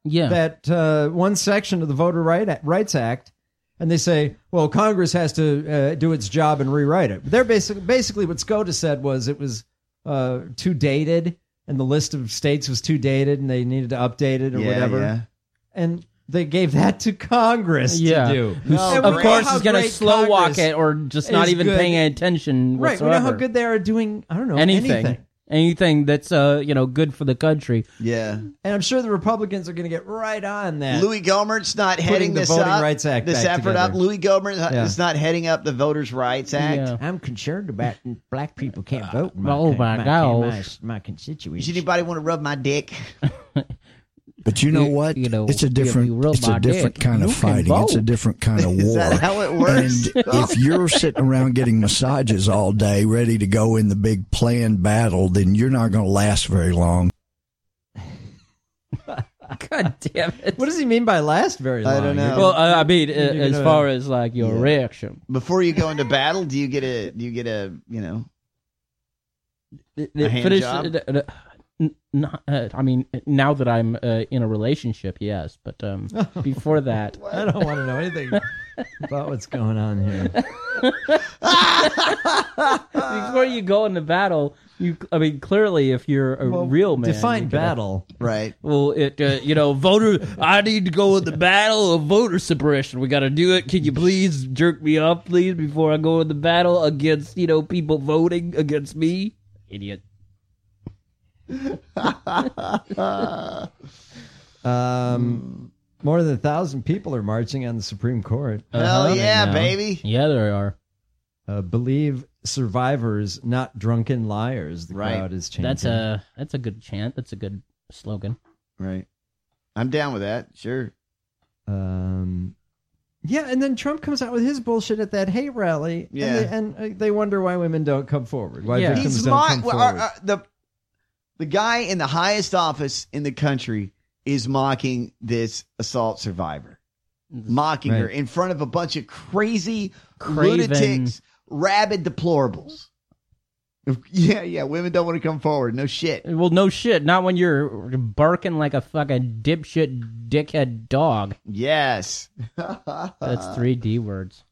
that one section of the Voter Rights Act, and they say, well, Congress has to do its job and rewrite it. They're basically what SCOTUS said was it was too dated, and the list of states was too dated, and they needed to update it or whatever. Yeah. And they gave that to Congress to do. Of course, is going to slow walk it or just not even paying attention whatsoever. Right. We know how good they are doing, I don't know, anything that's good for the country. Yeah. And I'm sure the Republicans are going to get right on that. Louis Gohmert's not heading the Voting Rights Act this effort together. up. Louis Gohmert is not heading up the Voters' Rights Act. Yeah. I'm concerned about black people can't vote in my constituency. Does anybody want to rub my dick? But you know what? It's a different kind of fighting. It's a different kind of war. Is that how it works? And if you're sitting around getting massages all day, ready to go in the big planned battle, then you're not going to last very long. God damn it! What does he mean by last very long? I don't know. Well, I mean, as far as like your reaction before you go into battle, do you get a hand job? I mean, now that I'm in a relationship, yes, but before that, I don't want to know anything about what's going on here. Before you go into battle, clearly, if you're a real man, define battle, right? Well, voter. I need to go in the battle of voter suppression. We got to do it. Can you please jerk me off, please, before I go in the battle against people voting against me, idiot. More than 1,000 people are marching on the Supreme Court. Hell yeah, baby! Yeah, there are. Believe survivors, not drunken liars. The crowd is changing. That's a good chant. That's a good slogan. Right. I'm down with that. Sure. Yeah, and then Trump comes out with his bullshit at that hate rally. Yeah. And they wonder why women don't come forward. Why Yeah. victims don't come forward. The guy in the highest office in the country is mocking this assault survivor. Mocking her in front of a bunch of crazy lunatics, rabid deplorables. Yeah, women don't want to come forward. No shit. Well, no shit. Not when you're barking like a fucking dipshit dickhead dog. Yes. That's 3 D words.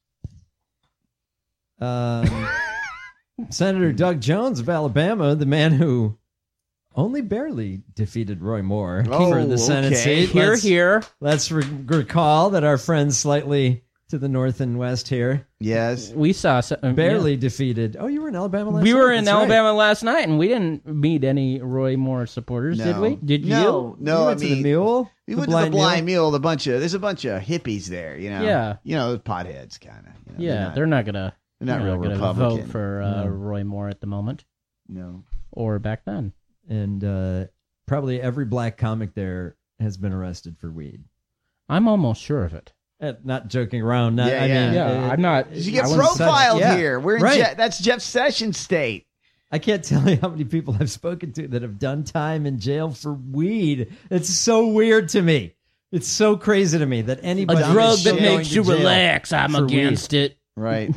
Senator Doug Jones of Alabama, the man who only barely defeated Roy Moore for the Senate seat. Here. Let's recall that our friends slightly to the north and west here. Yes. We saw... barely defeated. Oh, you were in Alabama last night? We were in Alabama last night, and we didn't meet any Roy Moore supporters, did we? Did you? No, You went to the Mule? We went to the Blind Mule. There's a bunch of hippies there, you know. Yeah. You know, potheads, kind of. They're not gonna real gonna Republican. vote for Roy Moore at the moment. No. Or back then. And probably every black comic there has been arrested for weed. I'm almost sure of it. Not joking around. I'm not. You get profiled here. We're in that's Jeff Sessions' state. I can't tell you how many people I've spoken to that have done time in jail for weed. It's so weird to me. It's so crazy to me that anybody... A drug that makes you relax. I'm against it. Right.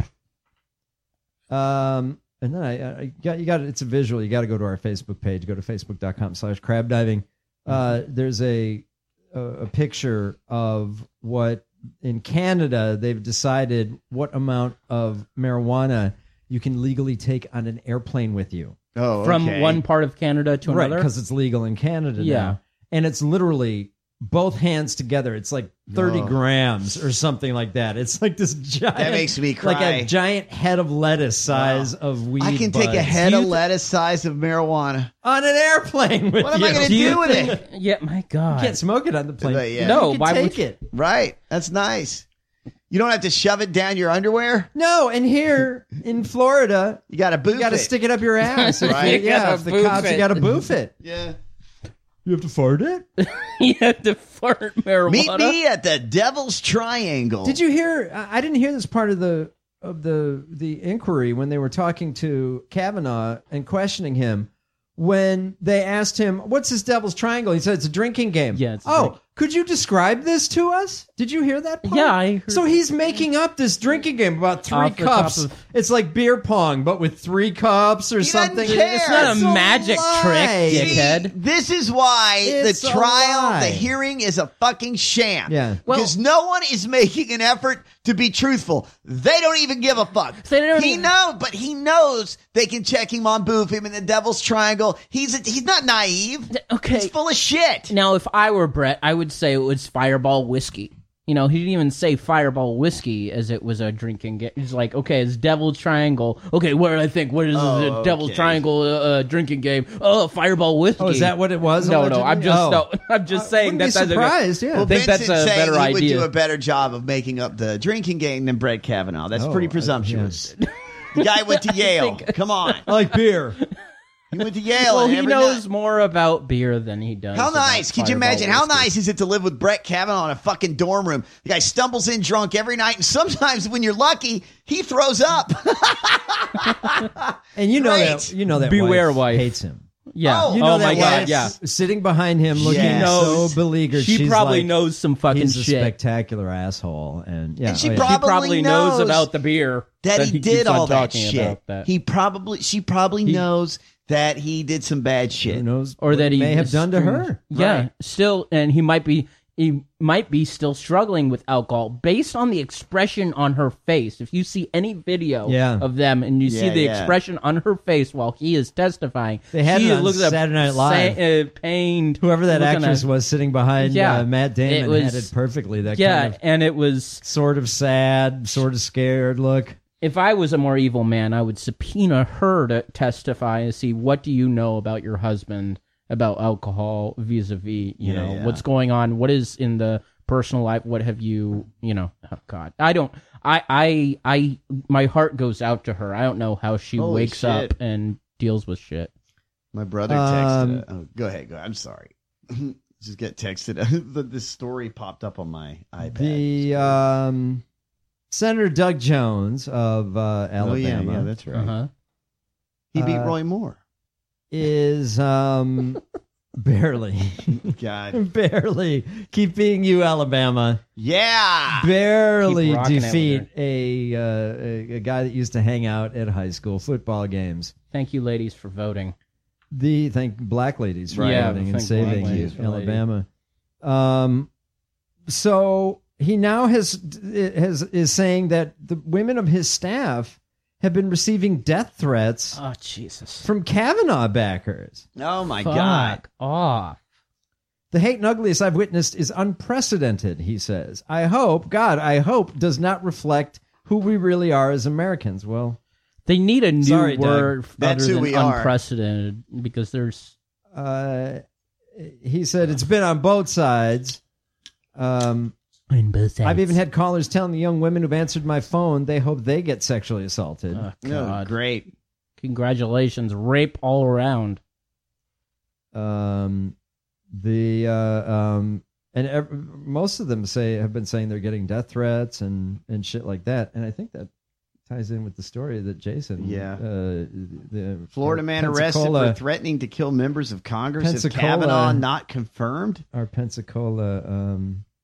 And then you got it's a visual. You got to go to our Facebook page. Go to facebook.com/crabdiving. There's a picture of what in Canada they've decided what amount of marijuana you can legally take on an airplane with you. Oh, from one part of Canada to another, because it's legal in Canada now. And it's literally both hands together. It's like 30 grams or something like that. It's like this giant... That makes me cry. Like a giant head of lettuce size of weed. I can take a head of lettuce size of marijuana. On an airplane with you. What am I going to do with it? Yeah, my God. You can't smoke it on the plane. No, you can take it. Right. That's nice. You don't have to shove it down your underwear? No, and here in Florida... You got to boof it. You got to stick it up your ass. Right? If the cops, you got to boof it. Yeah. You have to fart it? You have to fart marijuana? Meet me at the Devil's Triangle. Did you hear? I didn't hear this part of the inquiry when they were talking to Kavanaugh and questioning him. When they asked him, what's this Devil's Triangle? He said, it's a drinking game. Yeah. Could you describe this to us? Did you hear that part? Yeah, I heard. So he's making up this drinking game about 3 cups. It's like beer pong, but with 3 cups or something. It's not a magic trick, dickhead. This is why It's the a trial, lie. the hearing is a fucking sham. Yeah. Because no one is making an effort to be truthful. They don't even give a fuck. He knows they can check him on boof him in the Devil's Triangle. He's not naive. Okay. He's full of shit. Now, if I were Brett, I would say it was Fireball whiskey. You know, he didn't even say Fireball whiskey as it was a drinking game. He's like, okay, it's Devil's Triangle. Okay, what is the Devil's Triangle drinking game? Oh, Fireball whiskey. Oh, is that what it was? No, allegedly? I'm just saying Wouldn't that be surprised, yeah. Well, I think that's a Vincent's saying better he would idea. do a better job of making up the drinking game than Brett Kavanaugh. That's pretty presumptuous. The guy went to Yale. Come on. I like beer. He went to Yale. Well, and he every knows night- more about beer than he does. How about nice. Could you Fireball imagine? How whiskey. nice is it to live with Brett Kavanaugh in a fucking dorm room? The guy stumbles in drunk every night, and sometimes when you're lucky, he throws up. And you know that Beware, wife wife. hates him. Yeah. Oh, You know oh my that God. wife Yeah. sitting behind him looking Yes. so beleaguered. She She's probably like, knows some fucking he's a shit. spectacular asshole, and yeah, And she oh, yeah. probably She probably knows about the beer that he keeps did on all that talking shit. about that. She probably knows that he did some bad shit. Who knows? Or what that he may have is done to strange. her. Yeah, Right. still, and he might be still struggling with alcohol based on the expression on her face. If you see any video Yeah. of them and you see the Yeah. expression on her face while he is testifying, They had she it on looks Saturday Night Live. pained. Whoever that looking actress at- was sitting behind Yeah. Matt Damon It was- had it perfectly. That Yeah, kind of and it was. sort of sad, sort of scared look. If I was a more evil man, I would subpoena her to testify and see what do you know about your husband about alcohol vis-a-vis, you know, yeah. what's going on, what is in the personal life? What have you, oh God, I don't, I my heart goes out to her. I don't know how she wakes up and deals with shit. My brother texted. Go ahead. I'm sorry. Just get texted. This story popped up on my iPad. The Senator Doug Jones of Alabama. Yeah, that's right. Uh-huh. He beat Roy Moore. Is barely. God. Barely. Keep being you, Alabama. Yeah. Barely defeat a guy that used to hang out at high school football games. Thank you, ladies, for voting. Thank black ladies for voting and saving you, Alabama. So he now is saying that the women of his staff have been receiving death threats. Oh, Jesus. From Kavanaugh backers. Oh, my God. Off. The hate and ugliness I've witnessed is unprecedented, he says. I hope does not reflect who we really are as Americans. Well, they need a new word That's other who than we are. Unprecedented, because there's... he said it's been on both sides. I've even had callers telling the young women who've answered my phone they hope they get sexually assaulted. Oh, God. Great. Congratulations. Rape all around. Most of them have been saying they're getting death threats and shit like that. And I think that ties in with the story that Jason. Yeah. The Florida man arrested for threatening to kill members of Congress if Kavanaugh not confirmed. Our Pensacola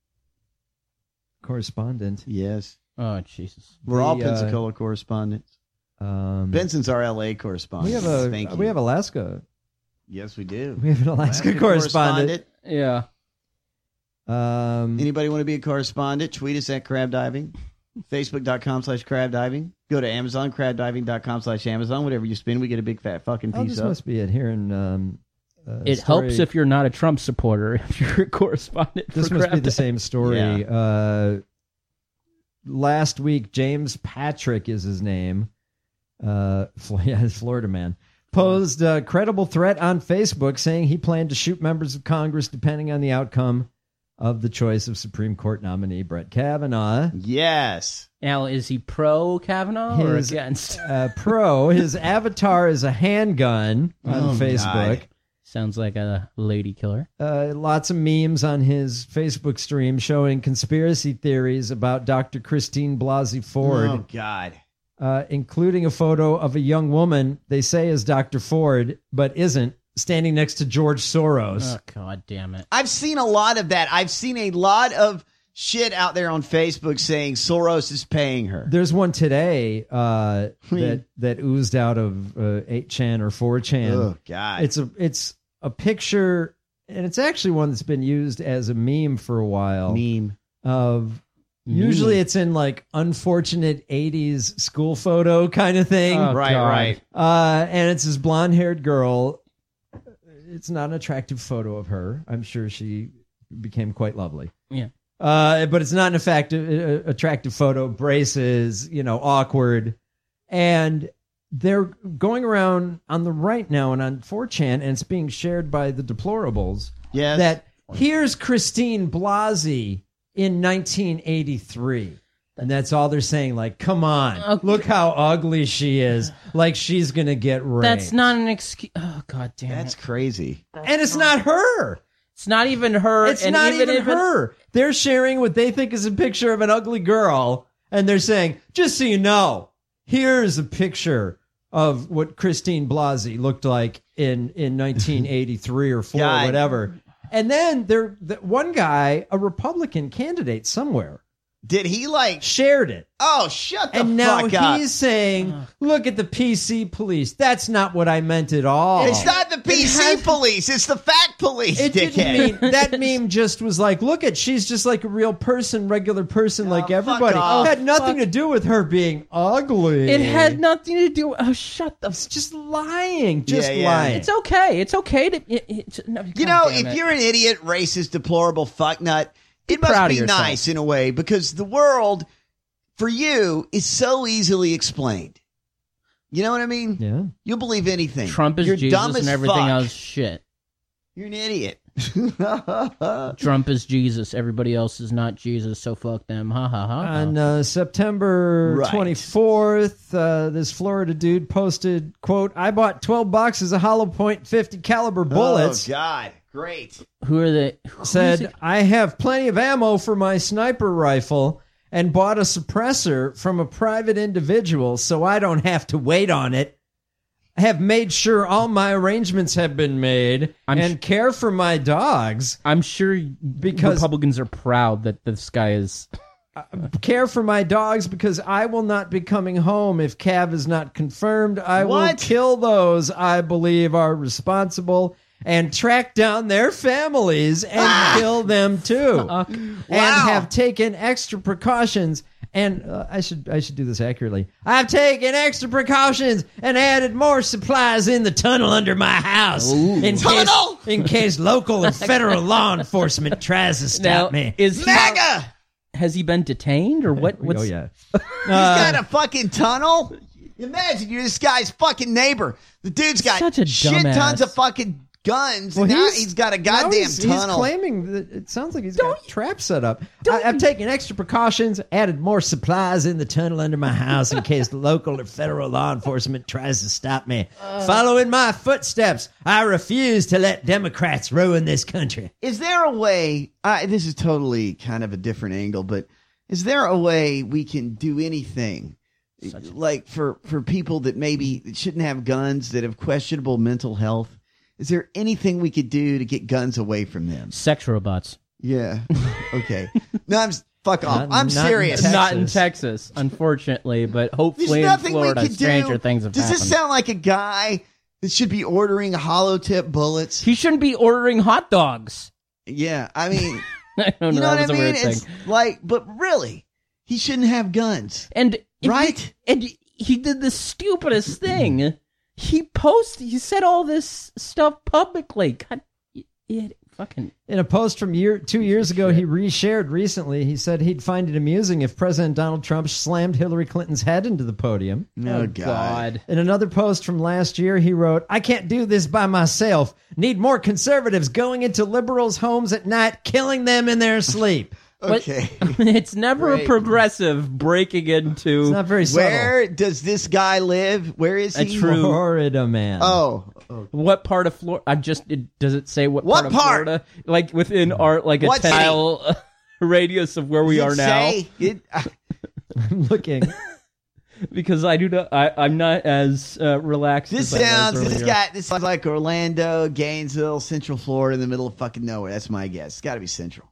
correspondent. Yes. Oh, Jesus. We're all Pensacola correspondents. Benson's our LA correspondent. We have Alaska. Yes, we do. We have an Alaska correspondent. Yeah. Anybody want to be a correspondent? Tweet us at Crab Diving. Facebook.com/Crab Diving. Go to Amazon, crabdiving.com/Amazon. Whatever you spend, we get a big fat fucking piece this up. must be it here in... it helps if you're not a Trump supporter, if you're a correspondent. This must be the same story. Yeah. Last week, James Patrick is his name. Florida man. Posed a credible threat on Facebook saying he planned to shoot members of Congress depending on the outcome of the choice of Supreme Court nominee Brett Kavanaugh. Yes. Now, is he pro Kavanaugh or against? Pro. His avatar is a handgun on Facebook. God. Sounds like a lady killer. Lots of memes on his Facebook stream showing conspiracy theories about Dr. Christine Blasey Ford. Oh, God. Including a photo of a young woman they say is Dr. Ford, but isn't, standing next to George Soros. Oh, God damn it. I've seen a lot of that. I've seen a lot of shit out there on Facebook saying Soros is paying her. There's one today that oozed out of 8chan or 4chan. Oh, God. It's a picture, and it's actually one that's been used as a meme for a while. Usually it's in like unfortunate 80s school photo kind of thing. Oh, right. And it's this blonde-haired girl. It's not an attractive photo of her. I'm sure she became quite lovely. Yeah. But it's not an attractive photo. Braces, awkward. And they're going around on the right now and on 4chan, and it's being shared by the deplorables. Yes. That here's Christine Blasey in 1983. And that's all they're saying. Like, come on, look how ugly she is. Like, she's going to get raped. That's not an excuse. Oh, God damn it. That's crazy. And it's not her. It's not even her. It's not even her. They're sharing what they think is a picture of an ugly girl. And they're saying, just so you know, here's a picture of what Christine Blasey looked like in 1983 or 4 or whatever. And then one guy, a Republican candidate somewhere, did he shared it? Oh, shut the fuck up. And now he's saying, look at the PC police. That's not what I meant at all. It's not the PC police. It's the fact police, dickhead. That meme just was like, look at, she's just like a real person, regular person like everybody. It had nothing to do with her being ugly. It had nothing to do with, shut the... It's just lying. Lying. It's okay. It's okay to... if you're an idiot, racist, deplorable fucknut, it must be nice in a way, because the world, for you, is so easily explained. You know what I mean? Yeah. You'll believe anything. Trump is You're Jesus dumb as and everything fuck. else shit. You're an idiot. Trump is Jesus. Everybody else is not Jesus, so fuck them. Ha ha ha. On September 24th, this Florida dude posted, quote, I bought 12 boxes of hollow point 50 caliber bullets. Oh, God. Great. Who are they? Said, I have plenty of ammo for my sniper rifle and bought a suppressor from a private individual so I don't have to wait on it. I have made sure all my arrangements have been made and care for my dogs. I'm sure because Republicans are proud that this guy is... care for my dogs because I will not be coming home if Cav is not confirmed. I will kill those I believe are responsible and track down their families and kill them too. And have taken extra precautions. And I should do this accurately. I've taken extra precautions and added more supplies in the tunnel under my house in case local and federal law enforcement tries to stop me. Has he been detained or what? Oh yeah, he's got a fucking tunnel. Imagine you're this guy's fucking neighbor. The dude's got shit tons of fucking guns. Well, now he's got a goddamn tunnel. He's claiming that it sounds like he's got a trap set up. I've taken extra precautions, added more supplies in the tunnel under my house in case local or federal law enforcement tries to stop me. Following my footsteps, I refuse to let Democrats ruin this country. Is there a way, this is totally kind of a different angle, but is there a way we can do anything like for people that maybe shouldn't have guns, that have questionable mental health? Is there anything we could do to get guns away from them? Sex robots. Yeah. Okay. No, fuck off. I'm serious. Not in Texas, unfortunately, but hopefully in Florida, stranger things have happened. Does this sound like a guy that should be ordering hollow tip bullets? He shouldn't be ordering hot dogs. Yeah. I mean, I don't know. You know what I mean? It's like, but really, he shouldn't have guns. And right? He did the stupidest thing. He said all this stuff publicly. God, fucking. In a post from 2 years ago, he reshared recently. He said he'd find it amusing if President Donald Trump slammed Hillary Clinton's head into the podium. Oh, God. In another post from last year, he wrote, I can't do this by myself. Need more conservatives going into liberals' homes at night, killing them in their sleep. Okay. It's never a progressive breaking into... It's not very subtle. Where does this guy live? Where is he? Florida, man. Oh. What part of Florida? Does it say what part of Florida? Like within our, like a 10-mile radius of where we are now? I'm looking. Because I'm not as relaxed This as I was earlier. This sounds like Orlando, Gainesville, Central Florida, in the middle of fucking nowhere. That's my guess. It's got to be Central.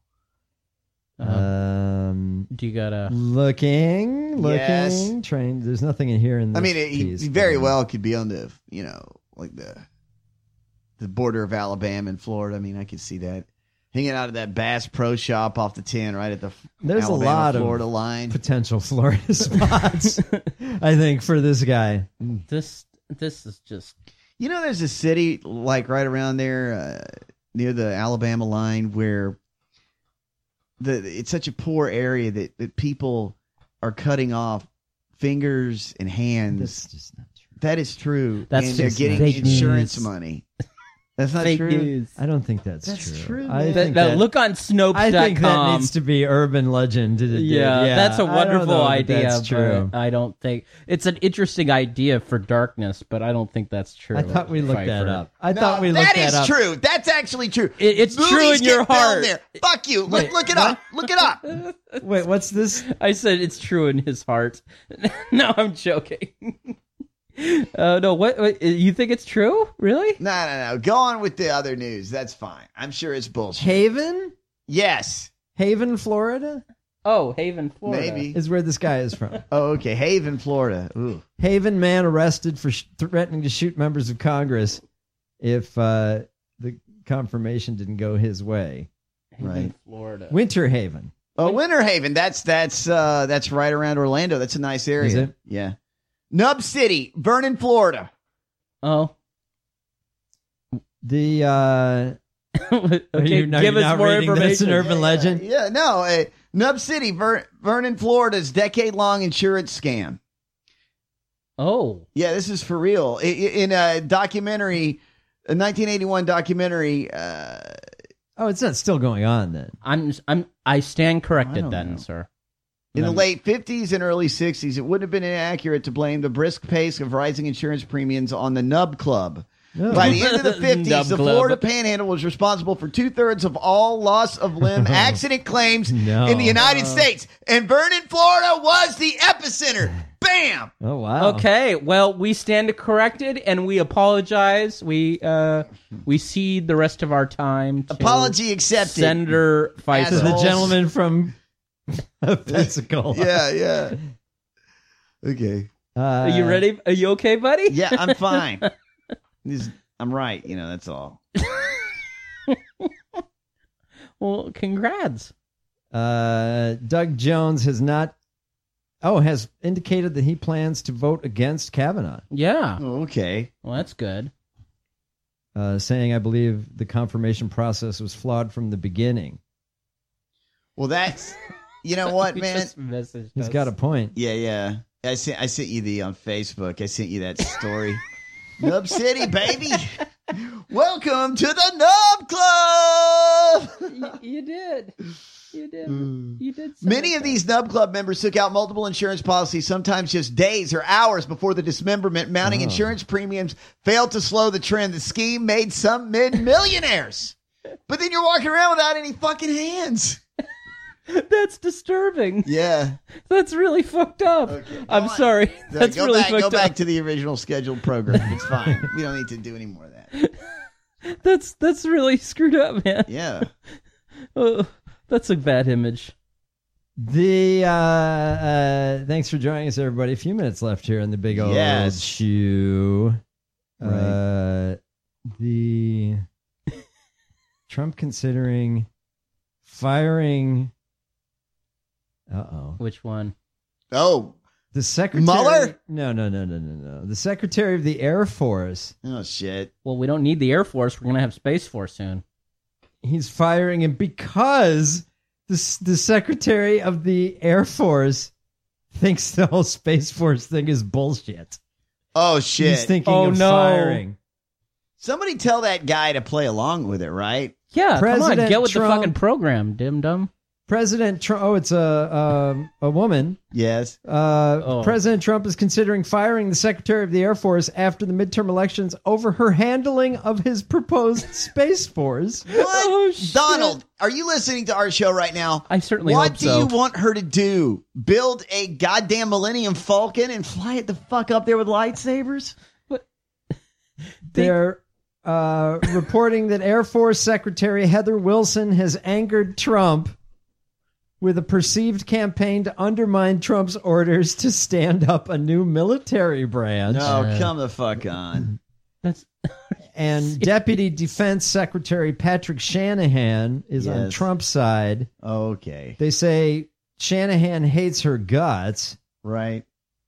Do you gotta looking yes. train? There's nothing in here. I mean, he very well could be on the like the border of Alabama and Florida. I mean, I could see that hanging out of that Bass Pro Shop off the 10 right at the there's Alabama, a lot Florida of line. Potential Florida spots. I think for this guy, this is just there's a city like right around there near the Alabama line where. It's such a poor area that people are cutting off fingers and hands. That's just not true. That is true. That's and they're getting insurance money. That's not fake true. News. I don't think that's true. I think that look on Snopes.com. I think that needs to be urban legend. Yeah, that's a wonderful idea. That's true. I don't think it's an interesting idea for darkness, but I don't think that's true. I thought we looked that up. That is true. That's actually true. It's true in your heart. There. Fuck you. Wait, look it up. Look it up. Wait, what's this? I said it's true in his heart. No, I'm joking. No, what? You think it's true? Really? No. Go on with the other news. That's fine. I'm sure it's bullshit. Haven? Yes. Haven, Florida? Oh, Haven, Florida. Maybe. Is where this guy is from. Oh, okay. Haven, Florida. Ooh. Haven man arrested for threatening to shoot members of Congress if the confirmation didn't go his way. Haven, Florida. Winter Haven. Oh, Winter Haven. That's right around Orlando. That's a nice area. Is it? Yeah. Nub City, Vernon, Florida. Oh. The okay, give us more information. That's an urban legend. Yeah, no. Nub City, Vernon, Florida's decade-long insurance scam. Oh. Yeah, this is for real. In a documentary, a 1981 documentary, Oh, it's not still going on then. I stand corrected then, sir. In the late 50s and early 60s, it wouldn't have been inaccurate to blame the brisk pace of rising insurance premiums on the Nub Club. No. By the end of the 50s, the Florida Panhandle was responsible for 2/3 of all loss of limb accident claims in the United States. And Vernon, Florida was the epicenter. Bam! Oh, wow. Okay, well, we stand corrected and we apologize. We cede the rest of our time to Apology accepted. Senator Pfeiffer. To the gentleman from Pensacola. Yeah. Okay. Are you ready? Are you okay, buddy? Yeah, I'm fine. I'm right, that's all. Well, congrats. Doug Jones has indicated that he plans to vote against Kavanaugh. Yeah. Oh, okay. Well, that's good. Saying, I believe the confirmation process was flawed from the beginning. Well, that's... You know what, man? He's got a point. Yeah. I sent you on Facebook. I sent you that story. Nub City, baby. Welcome to the Nub Club. You did. You did. Many of these Nub Club members took out multiple insurance policies, sometimes just days or hours before the dismemberment. Mounting insurance premiums failed to slow the trend. The scheme made some millionaires. But then you're walking around without any fucking hands. That's disturbing. Yeah. That's really fucked up. Okay, I'm sorry. That's really fucked up. Go back to the original scheduled program. It's fine. We don't need to do any more of that. That's really screwed up, man. Yeah. That's a bad image. Thanks for joining us, everybody. A few minutes left here on the big old shoe. Right. The Trump considering firing... Which one? Oh, the secretary. Mueller? No. The Secretary of the Air Force. Oh, shit. Well, we don't need the Air Force. We're going to have Space Force soon. He's firing him because the Secretary of the Air Force thinks the whole Space Force thing is bullshit. Oh, shit. He's thinking of firing. Somebody tell that guy to play along with it, right? Yeah, President come on, get with Trump, the fucking program, dim-dum. President Trump. Oh, it's a woman. Yes. President Trump is considering firing the Secretary of the Air Force after the midterm elections over her handling of his proposed Space Force. What? Oh, Donald, are you listening to our show right now? I certainly hope so. What do you want her to do? Build a goddamn Millennium Falcon and fly it the fuck up there with lightsabers? They're reporting that Air Force Secretary Heather Wilson has angered Trump with a perceived campaign to undermine Trump's orders to stand up a new military branch. No, come the fuck on. And Deputy Defense Secretary Patrick Shanahan is on Trump's side. Okay. They say Shanahan hates her guts. Right.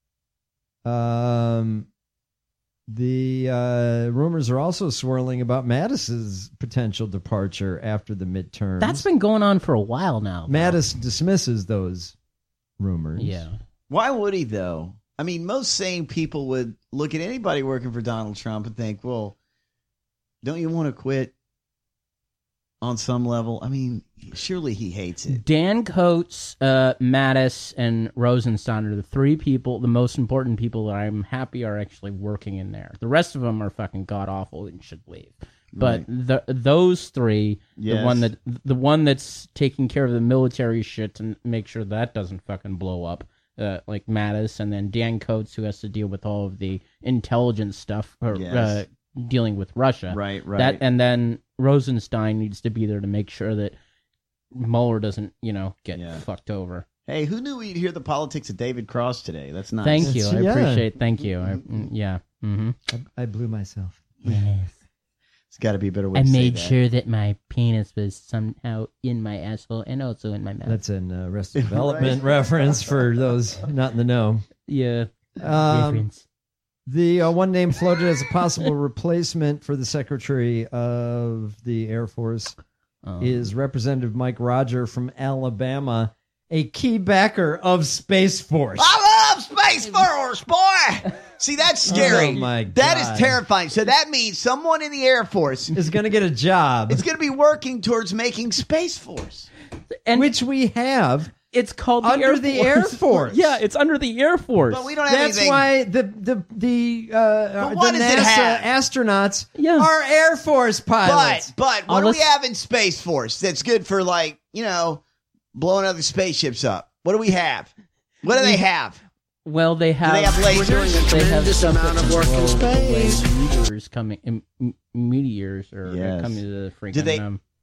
The rumors are also swirling about Mattis's potential departure after the midterms. That's been going on for a while now. Mattis dismisses those rumors. Yeah. Why would he, though? I mean, most sane people would look at anybody working for Donald Trump and think, well, don't you want to quit on some level? I mean, surely he hates it. Dan Coates, Mattis, and Rosenstein are the three people, the most important people that I'm happy are actually working in there. The rest of them are fucking god-awful and should leave. But those three, the one that's taking care of the military shit to make sure that doesn't fucking blow up, like Mattis, and then Dan Coates, who has to deal with all of the intelligence stuff, dealing with Russia. Right. And then Rosenstein needs to be there to make sure that Mueller doesn't, get fucked over. Hey, who knew we'd hear the politics of David Cross today? That's nice. Thank you. I appreciate it. Thank you. Mm-hmm. I blew myself. Yes. It's got to be a better way to say that. I made sure that my penis was somehow in my asshole and also in my mouth. That's an Arrested Development reference for those not in the know. Yeah. Reference. The one name floated as a possible replacement for the Secretary of the Air Force is Representative Mike Roger from Alabama, a key backer of Space Force. I love Space Force, boy! See, that's scary. Oh my God. That is terrifying. So that means someone in the Air Force is going to get a job. It's going to be working towards making Space Force. And which we have. It's called the under the Air Force. Yeah, it's under the Air Force. But we don't have That's anything. why the what does it NASA have? astronauts are Air Force pilots. But what do we have in Space Force that's good for, like, you know, blowing other spaceships up? What do we have? What do they have? Well, they have. Do they have lasers? We're doing a tremendous amount of work in space. Meteors coming, meteors are coming to the freaking. Do they?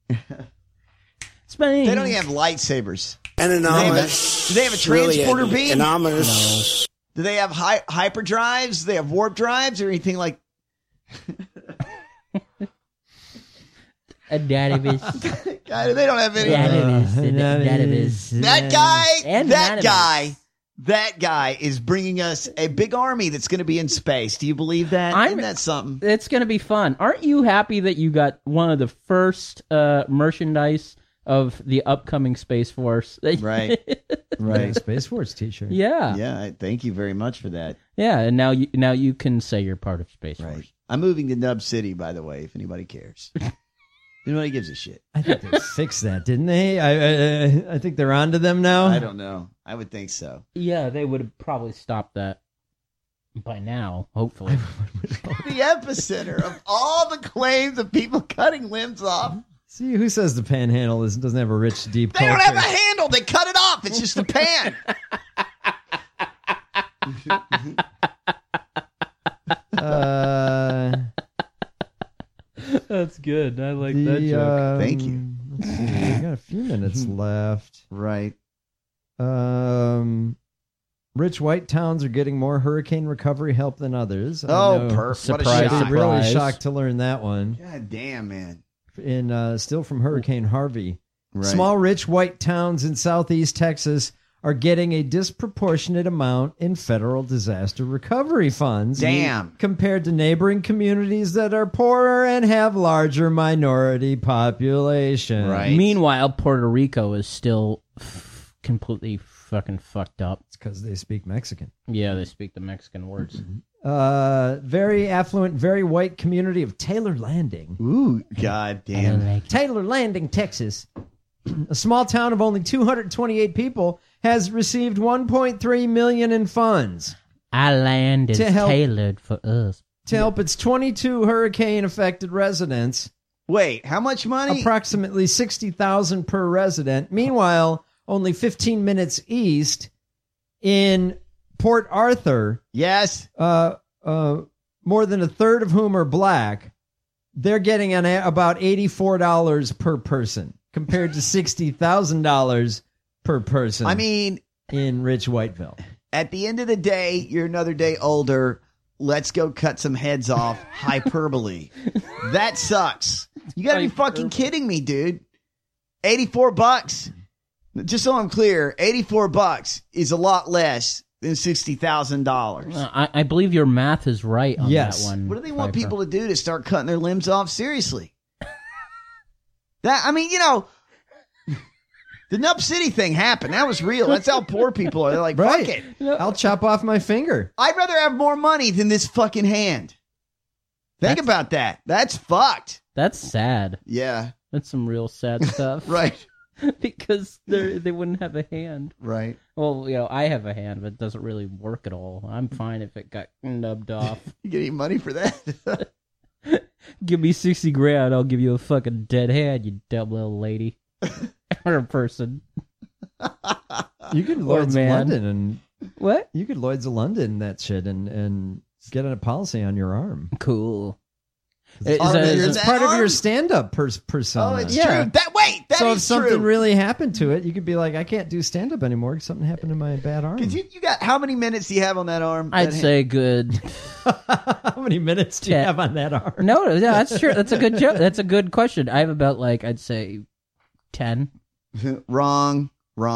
Space. They don't even have lightsabers. And anomalous. Do they have a transporter really beam? Anomalous. Do they have hyperdrives? Do they have warp drives or anything like? A database. God, they don't have any. That guy is bringing us a big army that's going to be in space. Do you believe that? Isn't that something? It's going to be fun. Aren't you happy that you got one of the first merchandise of the upcoming Space Force? Right. Right. Space Force t-shirt. Yeah. Yeah. Thank you very much for that. Yeah, and now you can say you're part of Space Force. I'm moving to Nub City, by the way, if anybody cares. Nobody gives a shit. I think they fixed that, didn't they? I think they're onto them now. I don't know. I would think so. Yeah, they would have probably stopped that by now, hopefully. The epicenter of all the claims of people cutting limbs off. See, who says the panhandle doesn't have a rich, deep They culture? don't have a handle. They cut it off. It's just a pan. That's good. I like that joke. Thank you. Let's see. We got a few minutes left. Right. Rich white towns are getting more hurricane recovery help than others. Oh, what a shock. Really shocked to learn that one. God damn, man. Still from Hurricane Harvey. Right. Small, rich white towns in southeast Texas are getting a disproportionate amount in federal disaster recovery funds. Damn. Compared to neighboring communities that are poorer and have larger minority population. Right. Meanwhile, Puerto Rico is still completely fucking fucked up. It's because they speak Mexican. Yeah, they speak the Mexican words. Very affluent, very white community of Taylor Landing. Ooh, god damn. Taylor Landing, Texas. A small town of only 228 people has received $1.3 million in funds. Our land is tailored for us. To help its 22 hurricane-affected residents. Wait, how much money? Approximately $60,000 per resident. Meanwhile, only 15 minutes east in Port Arthur. Yes. More than a third of whom are black. They're getting about $84 per person compared to $60,000 per person. I mean, in Rich Whiteville. At the end of the day, you're another day older. Let's go cut some heads off. Hyperbole. That sucks. You gotta be fucking kidding me, dude. $84. Just so I'm clear, $84 is a lot less than $60,000. I believe your math is right on that one. What do they want people to do to start cutting their limbs off? Seriously. The Nub City thing happened. That was real. That's how poor people are. They're like, fuck it. I'll chop off my finger. I'd rather have more money than this fucking hand. Think about that. That's fucked. That's sad. Yeah. That's some real sad stuff. Right. Because they wouldn't have a hand. Right. Well, I have a hand, but it doesn't really work at all. I'm fine if it got nubbed off. You get any money for that? Give me $60,000, I'll give you a fucking dead hand, you dumb little lady. Or a person. You could Lloyd's of London and what? You could Lloyd's of London that shit and get a policy on your arm. Cool. It's part of your stand-up persona. Oh, it's true. That so is if something true. really happened to it, you could be like, I can't do stand-up anymore because something happened to my bad arm. You got how many minutes do you have on that arm? I'd say good. How many minutes do you have on that arm? No, yeah, that's true. That's a good joke. That's a good question. I have about I'd say 10. Wrong.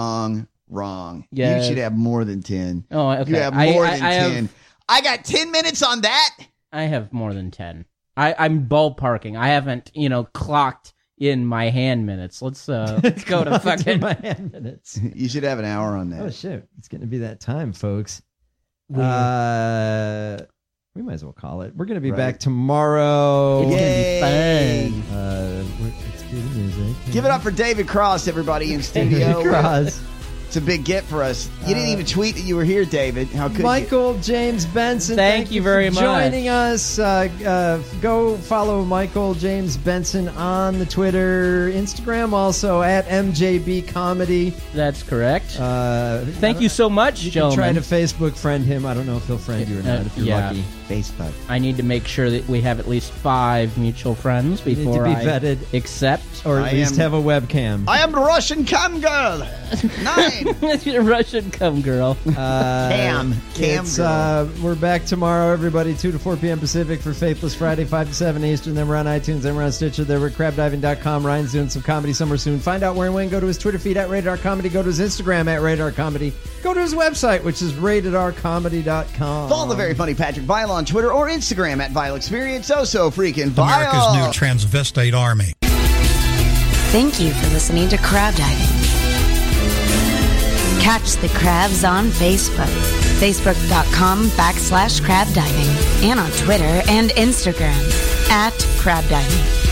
Yeah. You should have more than 10. Oh, okay. You have more than 10. I got 10 minutes on that. I have more than 10. I'm ballparking. I haven't, clocked in my hand minutes. Let's go to fucking my hand minutes. You should have an hour on that. Oh shit! It's going to be that time, folks. We might as well call it. We're going to be back tomorrow. It's going to be fun. It's good music. Give it up for David Cross, everybody in studio. David Cross. It's a big get for us. You didn't even tweet that you were here, David. How could Michael James Benson, thank you very much for joining us. Go follow Michael James Benson on the Twitter, Instagram, also at MJB Comedy. That's correct. Thank you so much, gentlemen. Try to Facebook friend him. I don't know if he'll friend you or not. If you're lucky, Facebook. I need to make sure that we have at least 5 mutual friends before I vetted. Accept, or at least have a webcam. I am the Russian cam girl. 9. Russian cum girl. Cam girl. We're back tomorrow, everybody, 2 to 4 p.m. Pacific for Faithless Friday, 5 to 7 Eastern. Then we're on iTunes, then we're on Stitcher. Then we're at crabdiving.com. Ryan's doing some comedy somewhere soon. Find out where and when. Go to his Twitter feed at Rated R Comedy. Go to his Instagram at Rated R Comedy. Go to his website, which is ratedrcomedy.com. Follow the very funny Patrick Vile on Twitter or Instagram at Vile Experience. So freaking Vile. America's new transvestite army. Thank you for listening to Crab Diving. Catch the crabs on Facebook, facebook.com/crabdiving, and on Twitter and Instagram at crabdiving.